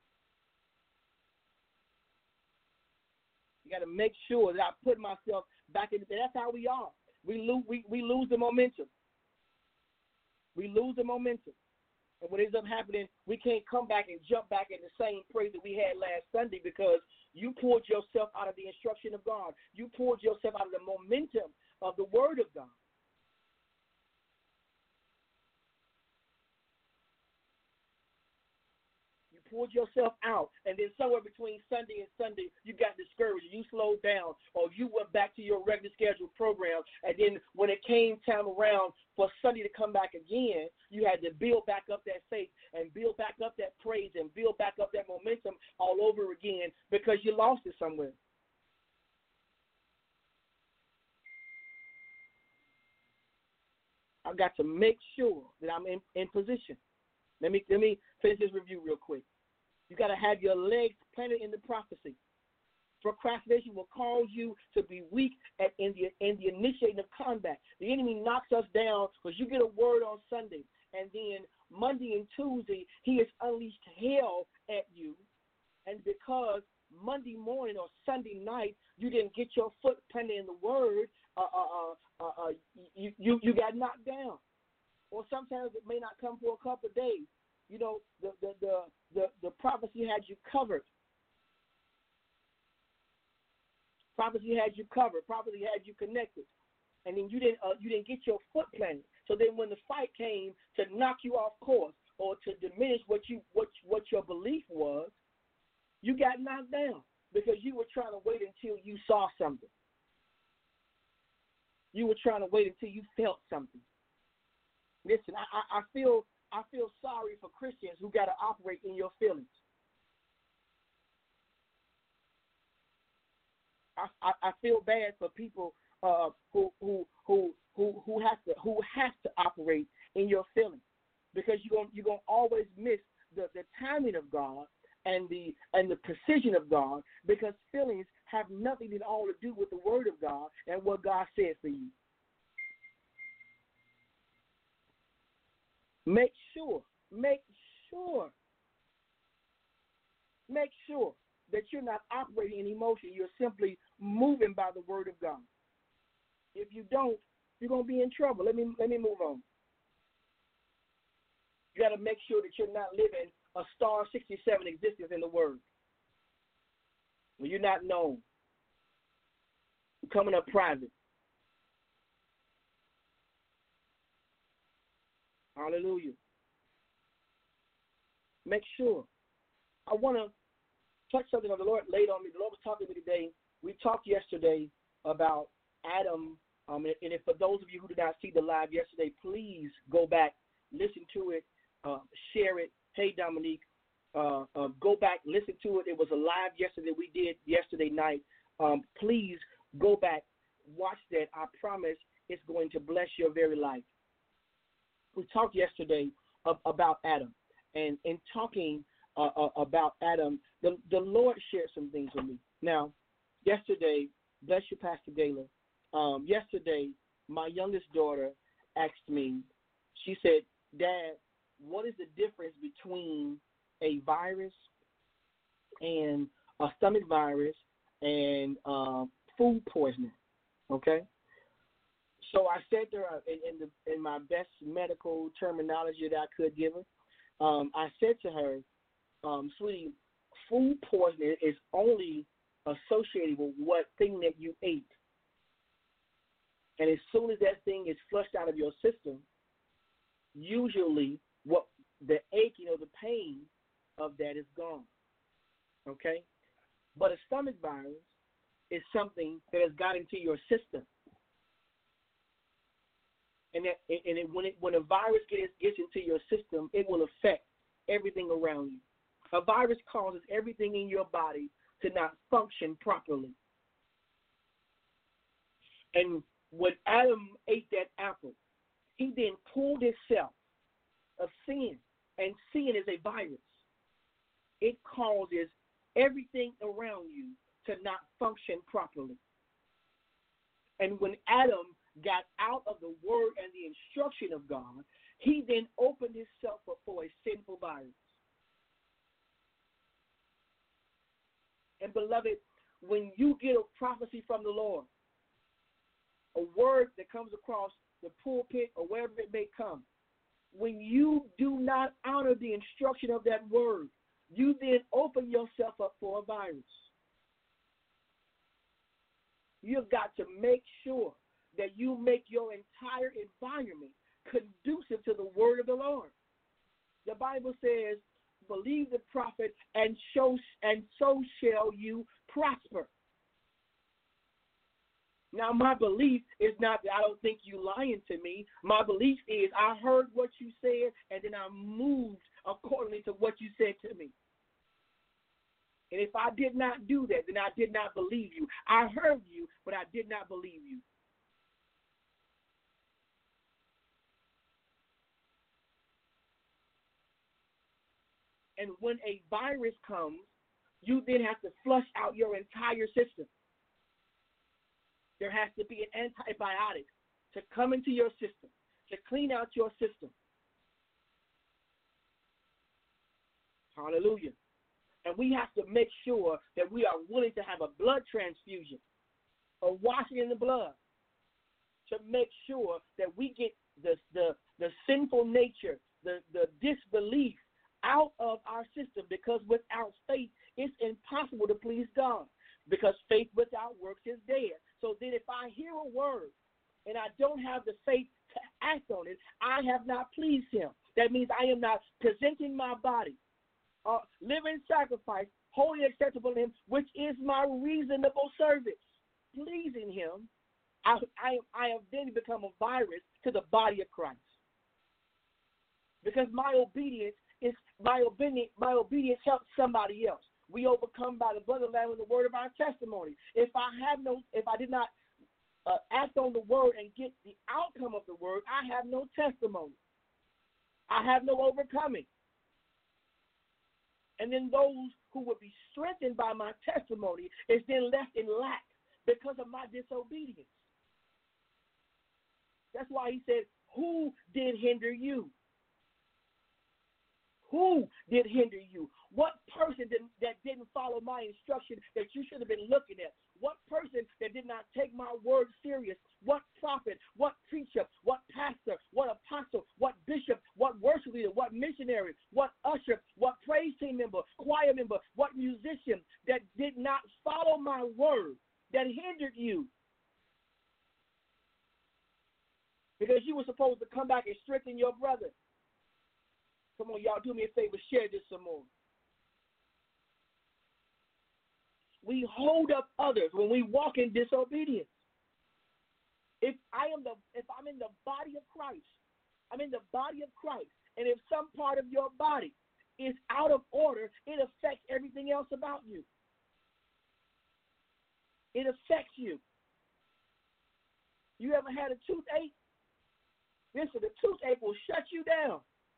Speaker 4: You got to make sure that I put myself back in. That's how we are. We lose. We, we lose the momentum. We lose the momentum. And what ends up happening, we can't come back and jump back in the same praise that we had last Sunday, because you pulled yourself out of the instruction of God. You pulled yourself out of the momentum of the Word of God. Pulled yourself out, and then somewhere between Sunday and Sunday, you got discouraged, you slowed down, or you went back to your regular scheduled program, and then when it came time around for Sunday to come back again, you had to build back up that faith and build back up that praise and build back up that momentum all over again, because you lost it somewhere. I've got to make sure that I'm in, in position. Let me let me finish this review real quick. You got to have your legs planted in the prophecy. Procrastination will cause you to be weak at, in, the, in the initiating of combat. The enemy knocks us down because you get a word on Sunday, and then Monday and Tuesday, he has unleashed hell at you. And because Monday morning or Sunday night, you didn't get your foot planted in the word, uh, uh, uh, uh, you, you, you got knocked down. or sometimes it may not come for a couple of days. You know, the the the the, the prophecy had you covered. Prophecy had you covered. Prophecy had you connected, and then you didn't uh, you didn't get your foot planted. So then, when the fight came to knock you off course or to diminish what you what what your belief was, you got knocked down because you were trying to wait until you saw something. You were trying to wait until you felt something. Listen, I, I, I feel I feel sorry for Christians who got to operate in your feelings. I, I, I feel bad for people uh, who who who who who have to who have to operate in your feelings, because you're gonna you're gonna always miss the, the timing of God and the and the precision of God, because feelings have nothing at all to do with the Word of God and what God said for you. Make sure, make sure, make sure that you're not operating in emotion. You're simply moving by the Word of God. If you don't, you're gonna be in trouble. Let me let me move on. You got to make sure that you're not living a star sixty-seven existence in the Word. When you're not known, you're coming up private. Hallelujah. Make sure. I want to touch something that the Lord laid on me. The Lord was talking to me today. We talked yesterday about Adam. Um, and if for those of you who did not see the live yesterday, please go back, listen to it, uh, share it. Hey, Dominique, uh, uh, go back, listen to it. It was a live yesterday we did yesterday night. Um, please go back, watch that. I promise it's going to bless your very life. We talked yesterday of, about Adam, and in talking uh, uh, about Adam, the, the Lord shared some things with me. Now, yesterday, bless you, Pastor Gayla, um, yesterday, my youngest daughter asked me, she said, Dad, what is the difference between a virus and a stomach virus and uh, food poisoning? Okay? So I said to her, in, in, the, in my best medical terminology that I could give her, um, I said to her, um, sweetie, food poisoning is only associated with what thing that you ate. And as soon as that thing is flushed out of your system, usually what the aching or the pain of that is gone. Okay? But a stomach virus is something that has got into your system. And, that, and it, when, it, when a virus gets, gets into your system, it will affect everything around you. A virus causes everything in your body to not function properly. And when Adam ate that apple, he then pulled himself of sin, and sin is a virus. It causes everything around you to not function properly. And when Adam got out of the word and the instruction of God, he then opened himself up for a sinful virus. And beloved, when you get a prophecy from the Lord, a word that comes across the pulpit or wherever it may come, when you do not honor the instruction of that word, you then open yourself up for a virus. You've got to make sure that you make your entire environment conducive to the word of the Lord. The Bible says, believe the prophet, and so, and so shall you prosper. Now, my belief is not that I don't think you lying to me. My belief is I heard what you said, and then I moved accordingly to what you said to me. And if I did not do that, then I did not believe you. I heard you, but I did not believe you. And when a virus comes, you then have to flush out your entire system. There has to be an antibiotic to come into your system, to clean out your system. Hallelujah. And we have to make sure that we are willing to have a blood transfusion, a washing in the blood, to make sure that we get the, the, the sinful nature, the, the disbelief out of our system, because without faith, it's impossible to please God, because faith without works is dead. So then if I hear a word and I don't have the faith to act on it, I have not pleased him. That means I am not presenting my body, uh, living sacrifice, wholly acceptable to him, which is my reasonable service. Pleasing him, I, I, I have then become a virus to the body of Christ. Because my obedience is my obedience, my obedience helps somebody else. We overcome by the blood of the Lamb and the word of our testimony. If I have no, if I did not uh, act on the word and get the outcome of the word, I have no testimony. I have no overcoming. And then those who would be strengthened by my testimony is then left in lack because of my disobedience. That's why he said, who did hinder you? Who did hinder you? What person did, that didn't follow my instruction that you should have been looking at? What person that did not take my word serious? What prophet, what preacher, what pastor, what apostle, what bishop, what worship leader, what missionary, what usher, what praise team member, choir member, what musician that did not follow my word, that hindered you? Because you were supposed to come back and strengthen your brother. Come on, y'all, do me a favor, share this some more. We hold up others when we walk in disobedience. If I am the, if I'm in the body of Christ, I'm in the body of Christ, and if some part of your body is out of order, it affects everything else about you. It affects you. You ever had a toothache? Listen, the toothache will shut you down.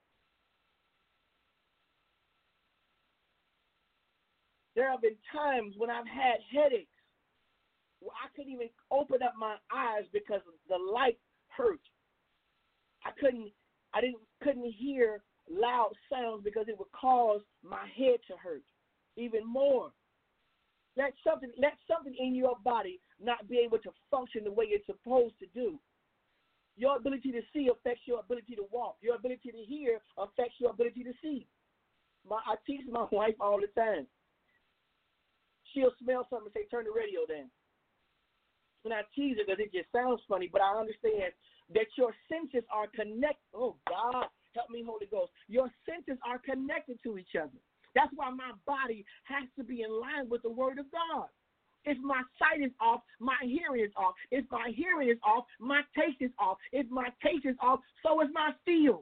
Speaker 4: There have been times when I've had headaches where I couldn't even open up my eyes because the light hurt. I couldn't, I didn't, couldn't hear loud sounds because it would cause my head to hurt even more. Let something, let something in your body not be able to function the way it's supposed to do. Your ability to see affects your ability to walk. Your ability to hear affects your ability to see. My, I teach my wife all the time. She'll smell something and say, turn the radio down. And I tease her because it just sounds funny, but I understand that your senses are connected. Oh, God, help me, Holy Ghost. Your senses are connected to each other. That's why my body has to be in line with the word of God. If my sight is off, my hearing is off. If my hearing is off, my taste is off. If my taste is off, so is my feel.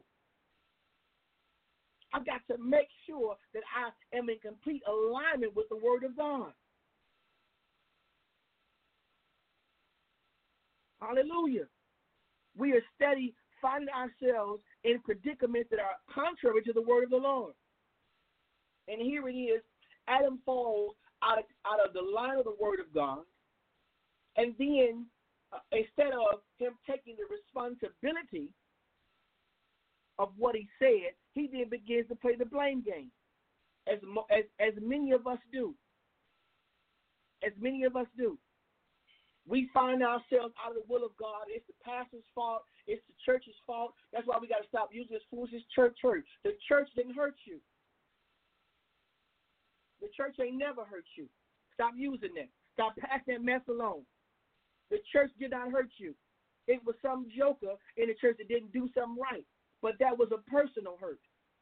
Speaker 4: I've got to make sure that I am in complete alignment with the word of God. Hallelujah. We are steady finding ourselves in predicaments that are contrary to the word of the Lord. And here it is, Adam falls out of, out of the line of the word of God. And then uh, instead of him taking the responsibility of what he said, he then begins to play the blame game, as, as, as many of us do. As many of us do. We find ourselves out of the will of God. It's the pastor's fault. It's the church's fault. That's why we got to stop using this foolishness church church. The church didn't hurt you. The church ain't never hurt you. Stop using that. Stop passing that mess along. The church did not hurt you. It was some joker in the church that didn't do something right. But that was a personal hurt.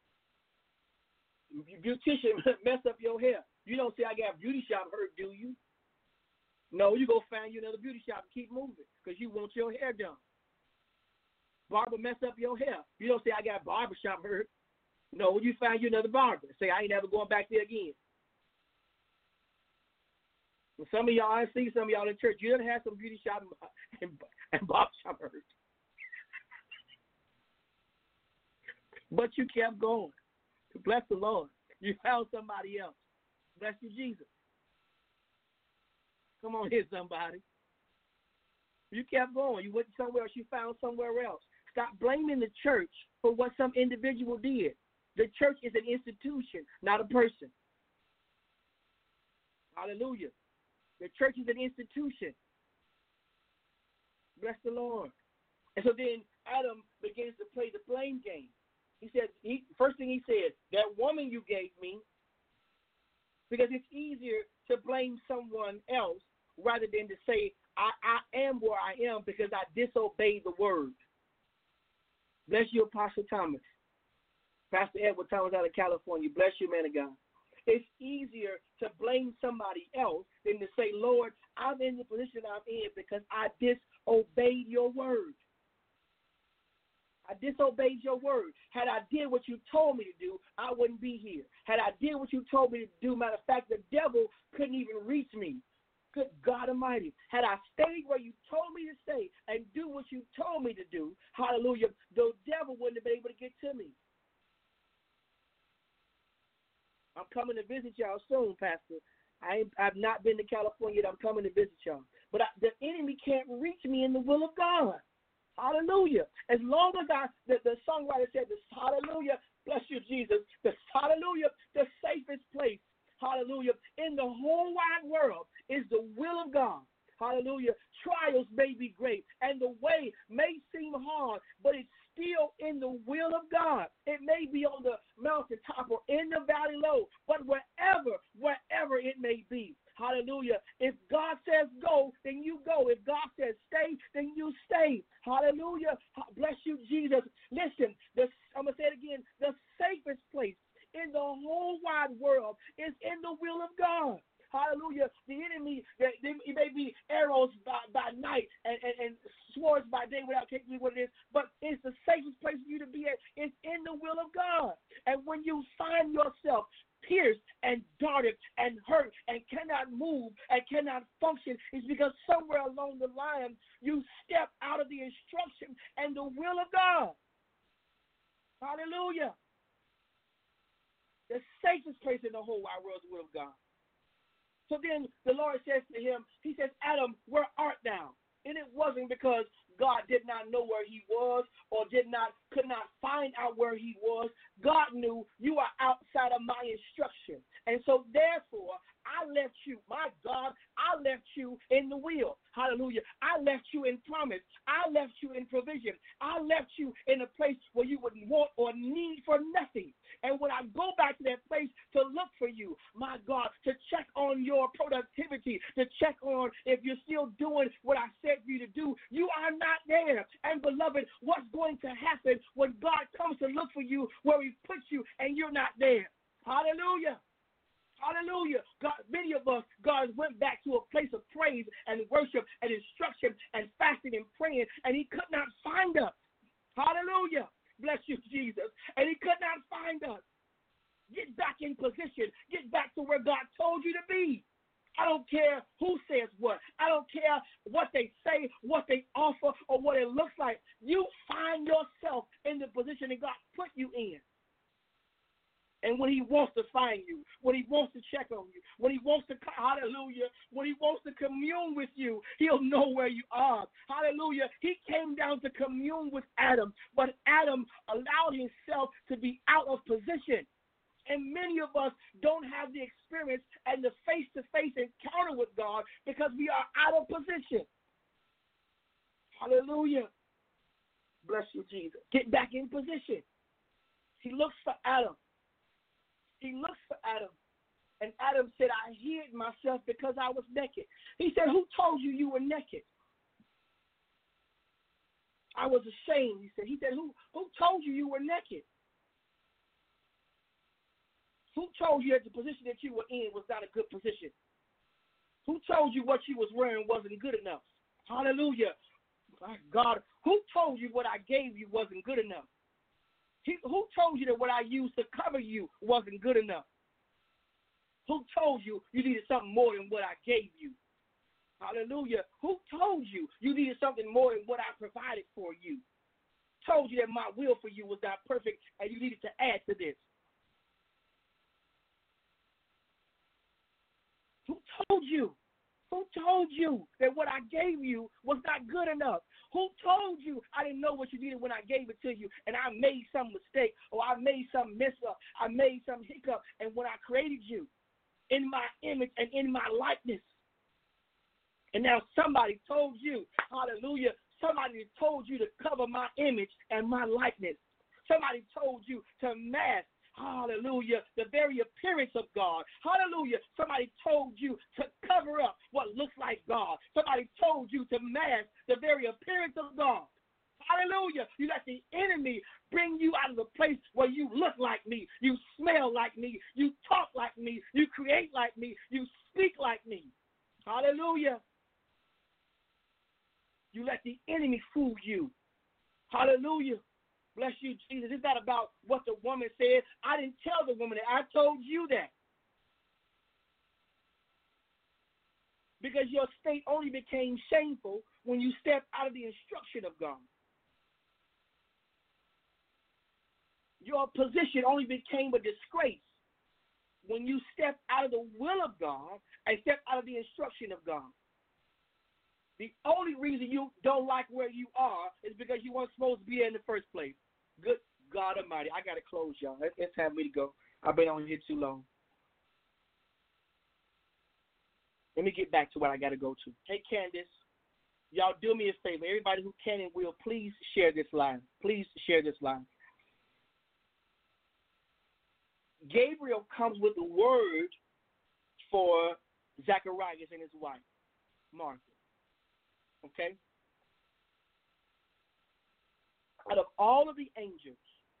Speaker 4: Beautician mess up your hair. You don't say, I got beauty shop hurt, do you? No, you go find you another beauty shop and keep moving because you want your hair done. Barber mess up your hair. You don't say, I got barber shop hurt. No, you find you another barber. Say, I ain't never going back there again. And some of y'all, I see some of y'all in church, you done had some beauty shop and, and barber shop hurt. But you kept going. Bless the Lord. You found somebody else. Bless you, Jesus. Come on here, somebody. You kept going. You went somewhere else. You found somewhere else. Stop blaming the church for what some individual did. The church is an institution, not a person. Hallelujah. The church is an institution. Bless the Lord. And so then Adam begins to play the blame game. He said, he, first thing he said, that woman you gave me, because it's easier to blame someone else rather than to say, I, I am where I am because I disobeyed the word. Bless you, Apostle Thomas. Pastor Edward Thomas out of California. Bless you, man of God. It's easier to blame somebody else than to say, Lord, I'm in the position I'm in because I disobeyed your word. I disobeyed your word. Had I did what you told me to do, I wouldn't be here. Had I did what you told me to do, matter of fact, the devil couldn't even reach me. Good God Almighty. Had I stayed where you told me to stay and do what you told me to do, hallelujah, the devil wouldn't have been able to get to me. I'm coming to visit y'all soon, Pastor. I ain't, I've not been to California yet. I'm coming to visit y'all. But I, the enemy can't reach me in the will of God. Hallelujah. As long as I, the, the songwriter said, this, hallelujah, bless you, Jesus, the hallelujah, the safest place, hallelujah, in the whole wide world is the will of God. Hallelujah. Trials may be great, and the way may seem hard, but it's still in the will of God. It may be on the mountaintop or in the valley low, but wherever, wherever it may be. Hallelujah. If God says go, then you go. If God says stay, then you stay. Hallelujah. Bless you, Jesus. Listen, the, I'm going to say it again. The safest place in the whole wide world is in the will of God. Hallelujah. The enemy, they, they, it may be arrows by, by night and, and, and swords by day without taking what it is, but it's the safest place for you to be at. It's in the will of God. And when you find yourself pierced and darted and hurt and cannot move and cannot function, it's because somewhere along the line you step out of the instruction and the will of God. Hallelujah. The safest place in the whole wide world is the will of God. So then the Lord says to him, he says, Adam, where art thou? And it wasn't because God did not know where he was or did not, could not find out where he was. God knew you are outside of my instruction. And so therefore, I left you, my God, I left you in the will. Hallelujah. I left you in promise. I left you in provision. I left you in a place where you wouldn't want or need for nothing. And when I go back to that place to look for you, my God, to check on your productivity, to check on if you're still doing what I said for you to do, you are not there. And beloved, what's going to happen when God comes to look for you where he puts you and you're not there? Hallelujah. Hallelujah. God, many of us, God went back to a place of praise and worship and instruction and fasting and praying, and he could not find us. Hallelujah. Bless you, Jesus. And he could not find us. Get back in position. Get back to where God told you to be. I don't care who says what. I don't care what they say, what they offer, or what it looks like. You find yourself in the position that God put you in. And when he wants to find you, when he wants to check on you, when he wants to, hallelujah, when he wants to commune with you, he'll know where you are. Hallelujah. He came down to commune with Adam, but Adam allowed himself to be out of position. And many of us don't have the experience and the face-to-face encounter with God because we are out of position. Hallelujah. Bless you, Jesus. Get back in position. He looks for Adam. He looks for Adam. And Adam said, I hid myself because I was naked. He said, who told you you were naked? I was ashamed, he said. He said, who, who told you you were naked? Who told you that the position that you were in was not a good position? Who told you what you was wearing wasn't good enough? Hallelujah. My God, who told you what I gave you wasn't good enough? He, who told you that what I used to cover you wasn't good enough? Who told you you needed something more than what I gave you? Hallelujah. Who told you you needed something more than what I provided for you? Told you that my will for you was not perfect and you needed to add to this? Who told you? Who told you that what I gave you was not good enough? Who told you I didn't know what you needed when I gave it to you and I made some mistake or I made some mess up, I made some hiccup, and when I created you in my image and in my likeness, and now somebody told you, hallelujah, Somebody told you to cover my image and my likeness. Somebody told you to mask, hallelujah, the very appearance of God. Hallelujah. Somebody told you to cover up what looks like God. Somebody told you to mask the very appearance of God. Hallelujah. You let the enemy bring you out of the place where you look like me, you smell like me, you talk like me, you create like me, you speak like me. Hallelujah. You let the enemy fool you. Hallelujah. Bless you, Jesus. It's not about what the woman said. I didn't tell the woman that. I told you that. Because your state only became shameful when you stepped out of the instruction of God. Your position only became a disgrace when you stepped out of the will of God and stepped out of the instruction of God. The only reason you don't like where you are is because you weren't supposed to be there in the first place. Good God Almighty. I got to close, y'all. It's time for me to go. I've been on here too long. Let me get back to what I got to go to. Hey, Candace, y'all do me a favor. Everybody who can and will, please share this line. Please share this line. Gabriel comes with a word for Zacharias and his wife, Martha. Okay? Out of all of the angels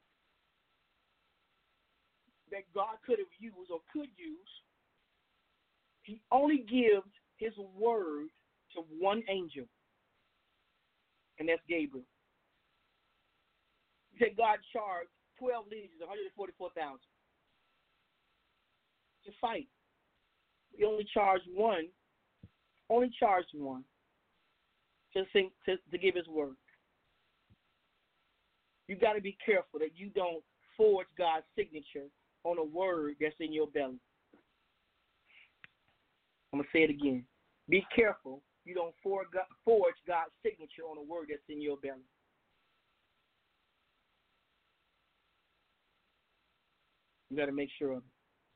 Speaker 4: that God could have used or could use, he only gives his word to one angel, and that's Gabriel. He said God charged twelve legions, one hundred forty-four thousand, to fight. He only charged one, only charged one to, sing, to, to give his word. You got to be careful that you don't forge God's signature on a word that's in your belly. I'm going to say it again. Be careful you don't forge God's signature on a word that's in your belly. You got to make sure of it.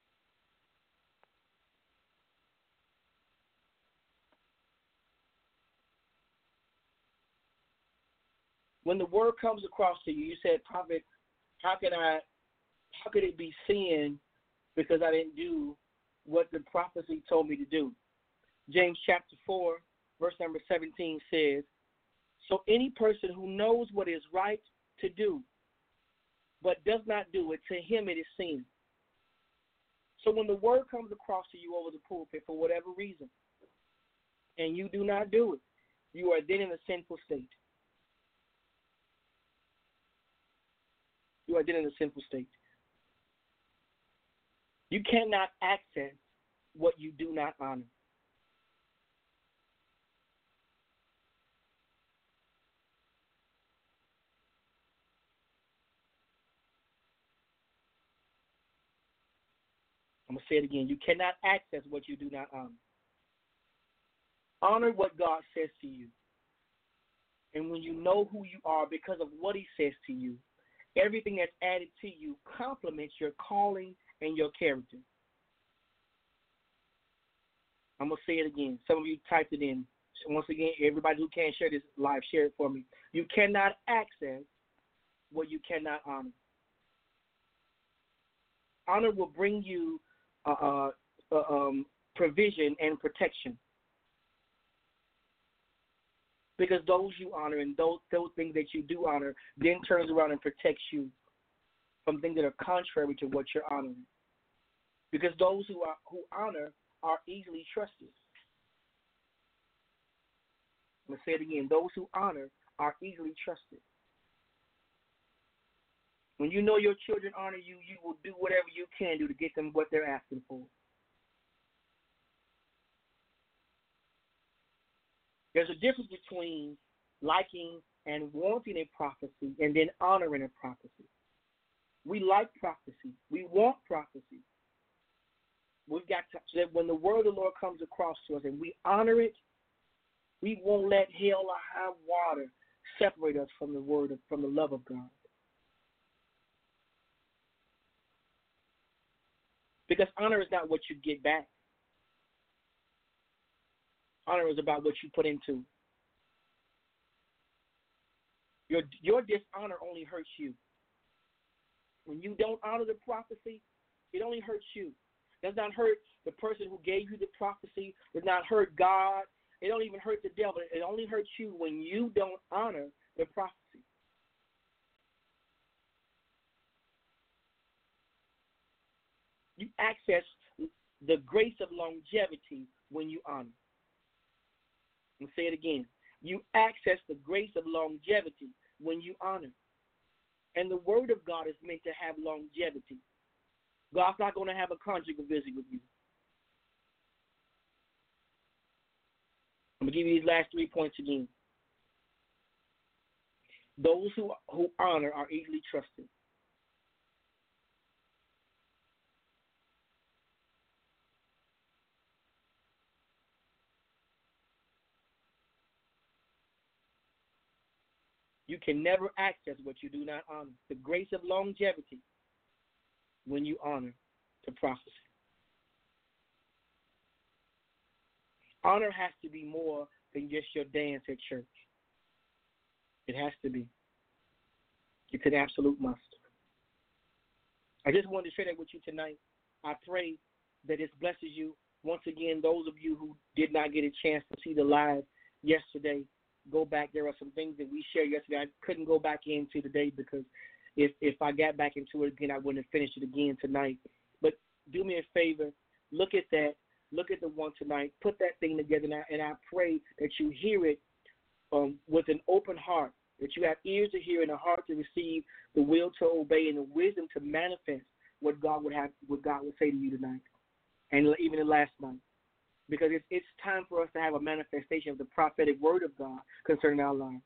Speaker 4: When the word comes across to you, you said, Prophet, how can I, how could it be sin because I didn't do what the prophecy told me to do? James chapter four, verse number seventeen says, so any person who knows what is right to do, but does not do it, to him it is sin. So when the word comes across to you over the pulpit for whatever reason, and you do not do it, you are then in a sinful state. You are then in a sinful state. You cannot access what you do not honor. I'm going to say it again. You cannot access what you do not honor. Honor what God says to you. And when you know who you are because of what he says to you, everything that's added to you complements your calling and your character. I'm going to say it again. Some of you typed it in. So once again, everybody who can share this live, share it for me. You cannot access what you cannot honor. Honor will bring you uh, uh, um, provision and protection. Because those you honor and those those things that you do honor then turns around and protects you from things that are contrary to what you're honoring. Because those who are who honor are easily trusted. I'm going to say it again. Those who honor are easily trusted. When you know your children honor you, you will do whatever you can do to get them what they're asking for. There's a difference between liking and wanting a prophecy and then honoring a prophecy. We like prophecy. We want prophecy. We've got to, so that when the word of the Lord comes across to us and we honor it, we won't let hell or high water separate us from the word of, from the love of God. Because honor is not what you get back. Honor is about what you put into. Your your dishonor only hurts you. When you don't honor the prophecy, it only hurts you. It does not hurt the person who gave you the prophecy. It does not hurt God. It don't even hurt the devil. It only hurts you when you don't honor the prophecy. You access the grace of longevity when you honor. And say it again. You access the grace of longevity when you honor. And the word of God is meant to have longevity. God's not going to have a conjugal visit with you. I'm going to give you these last three points again. Those who, who honor are easily trusted. You can never access what you do not honor. The grace of longevity when you honor the prophecy. Honor has to be more than just your dance at church. It has to be. It's an absolute must. I just wanted to share that with you tonight. I pray that this blesses you. Once again, those of you who did not get a chance to see the live yesterday, go back. There are some things that we shared yesterday. I couldn't go back into today because if if I got back into it again, I wouldn't have finished it again tonight. But do me a favor. Look at that. Look at the one tonight. Put that thing together now, and I pray that you hear it um, with an open heart, that you have ears to hear and a heart to receive, the will to obey, and the wisdom to manifest what God would have, what God would say to you tonight, and even the last night. Because it's, it's time for us to have a manifestation of the prophetic word of God concerning our lives.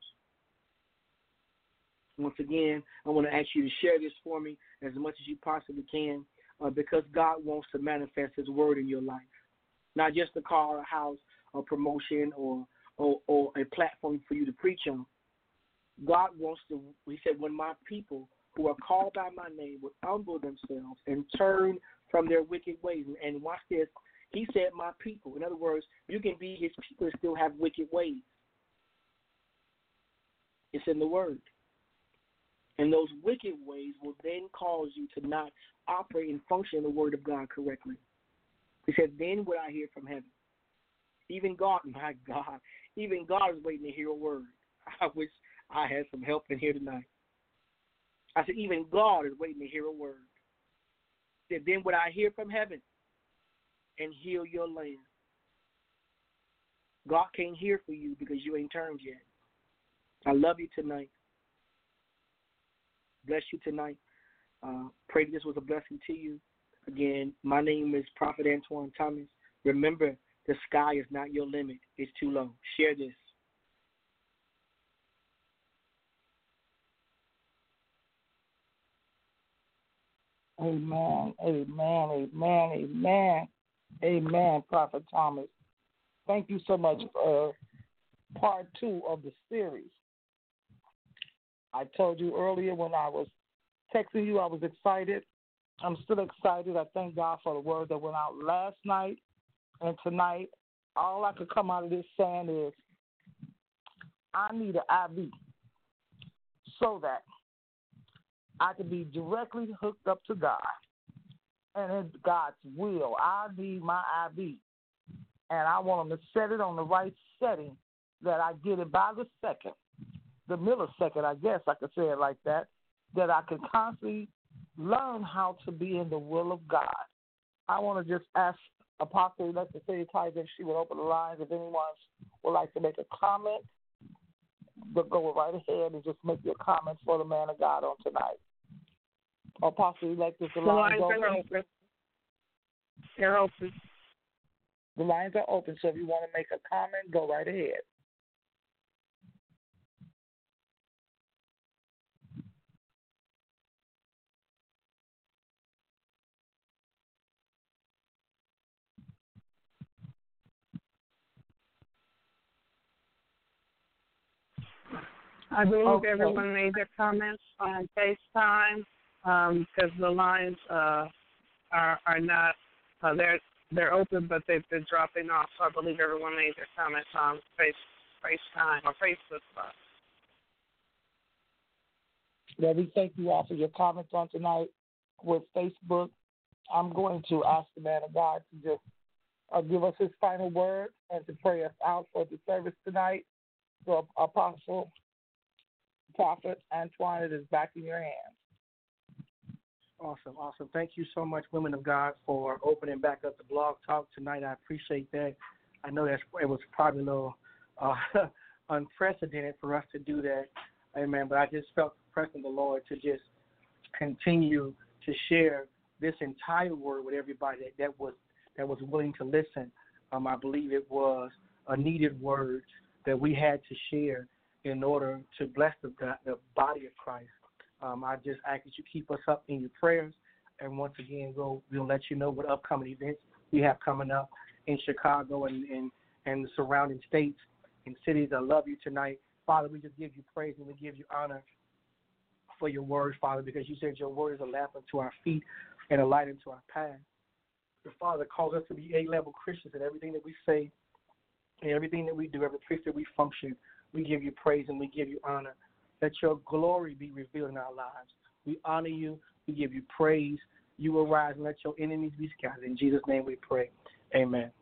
Speaker 4: Once again, I want to ask you to share this for me as much as you possibly can, uh, because God wants to manifest his word in your life. Not just a car, a house, a promotion, or, or, or a platform for you to preach on. God wants to, he said, when my people who are called by my name would humble themselves and turn from their wicked ways. And watch this. He said, my people. In other words, you can be his people and still have wicked ways. It's in the word. And those wicked ways will then cause you to not operate and function in the word of God correctly. He said, then would I hear from heaven. Even God, my God, even God is waiting to hear a word. I wish I had some help in here tonight. I said, even God is waiting to hear a word. He said, then would I hear from heaven and heal your land. God can't hear for you because you ain't turned yet. I love you tonight. Bless you tonight. Uh, pray that this was a blessing to you. Again, my name is Prophet Antoine Thomas. Remember, the sky is not your limit. It's too low. Share this.
Speaker 2: Amen, amen, amen, amen, amen, Prophet Thomas. Thank you so much for part two of the series. I told you earlier when I was texting you I was excited. I'm still excited. I thank God for the word that went out last night and tonight. All I could come out of this saying is I need an I V so that I can be directly hooked up to God. And it's God's will. I need my I V. And I want them to set it on the right setting that I get it by the second, the millisecond, I guess I could say it like that, that I can constantly learn how to be in the will of God. I want to just ask Apostle Elect to say if she would open the lines. If anyone would like to make a comment, but go right ahead and just make your comments for the man of God on tonight. Apostle Elect, is the, the lines, lines open? Are open.
Speaker 5: They're open.
Speaker 2: The lines are open, so if you want to make a comment, go right ahead.
Speaker 5: I believe
Speaker 2: okay.
Speaker 5: everyone made their comments on FaceTime because um, the lines uh, are are not uh, they're they're open, but they've been dropping off. So I believe everyone made their comments on Face FaceTime or Facebook.
Speaker 2: Well, we thank you all for your comments on tonight with Facebook. I'm going to ask the man of God to just uh, give us his final word and to pray us out for the service tonight. So, Apostle, Prophet Antoine, it is back in your hands.
Speaker 4: Awesome, awesome. Thank you so much, women of God, for opening back up the blog talk tonight. I appreciate that. I know that it was probably a little uh, unprecedented for us to do that, amen, but I just felt the presence of the Lord to just continue to share this entire word with everybody that, that was that was willing to listen. Um, I believe it was a needed word that we had to share in order to bless the, the body of Christ. Um, I just ask that you keep us up in your prayers. And once again, we'll, we'll let you know what upcoming events we have coming up in Chicago and, and, and the surrounding states and cities. I love you tonight. Father, we just give you praise and we give you honor for your word, Father, because you said your word is a lamp unto our feet and a light unto our path. Your Father calls us to be A-level Christians in everything that we say and everything that we do, every place that we function. We give you praise and we give you honor. Let your glory be revealed in our lives. We honor you. We give you praise. You will rise and let your enemies be scattered. In Jesus' name we pray. Amen.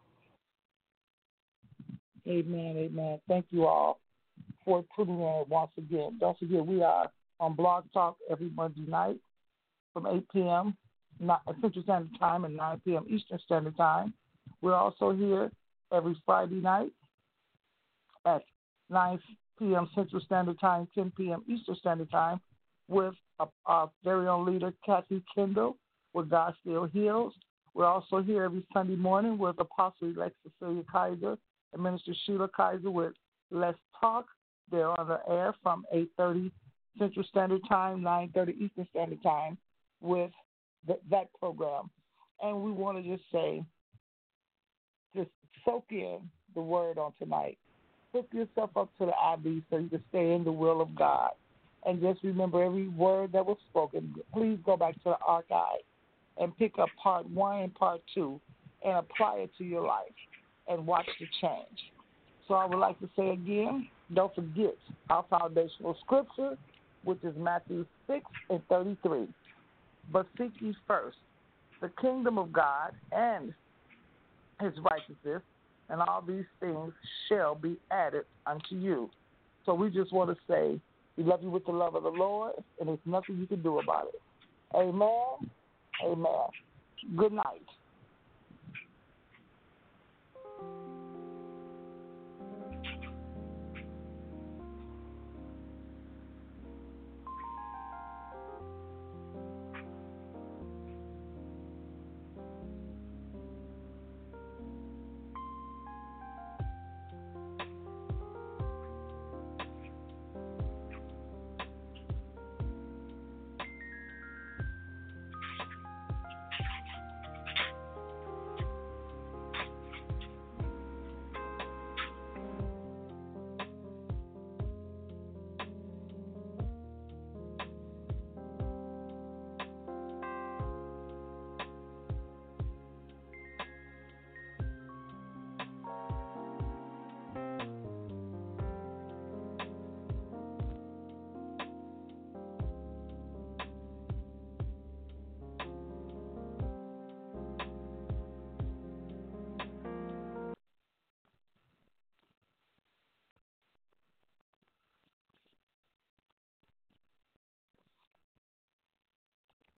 Speaker 2: Amen, amen. Thank you all for tuning in once again. Don't forget, we are on Blog Talk every Monday night from eight p.m. Central Standard Time and nine p.m. Eastern Standard Time. We're also here every Friday night at nine p.m. Central Standard Time, ten p.m. Eastern Standard Time with our very own leader, Kathy Kendall, with God Still Heals. We're also here every Sunday morning with Apostle-elect Cecilia Kaiser and Minister Sheila Kaiser with Let's Talk. They're on the air from eight thirty Central Standard Time, nine thirty Eastern Standard Time with th- that program. And we want to just say, just soak in the word on tonight. Hook yourself up to the I V so you can stay in the will of God. And just remember every word that was spoken. Please go back to the archive and pick up part one and part two and apply it to your life and watch the change. So I would like to say again, don't forget our foundational scripture, which is Matthew six and thirty-three. But seek ye first the kingdom of God and his righteousness, and all these things shall be added unto you. So we just want to say we love you with the love of the Lord, and there's nothing you can do about it. Amen. Amen. Good night.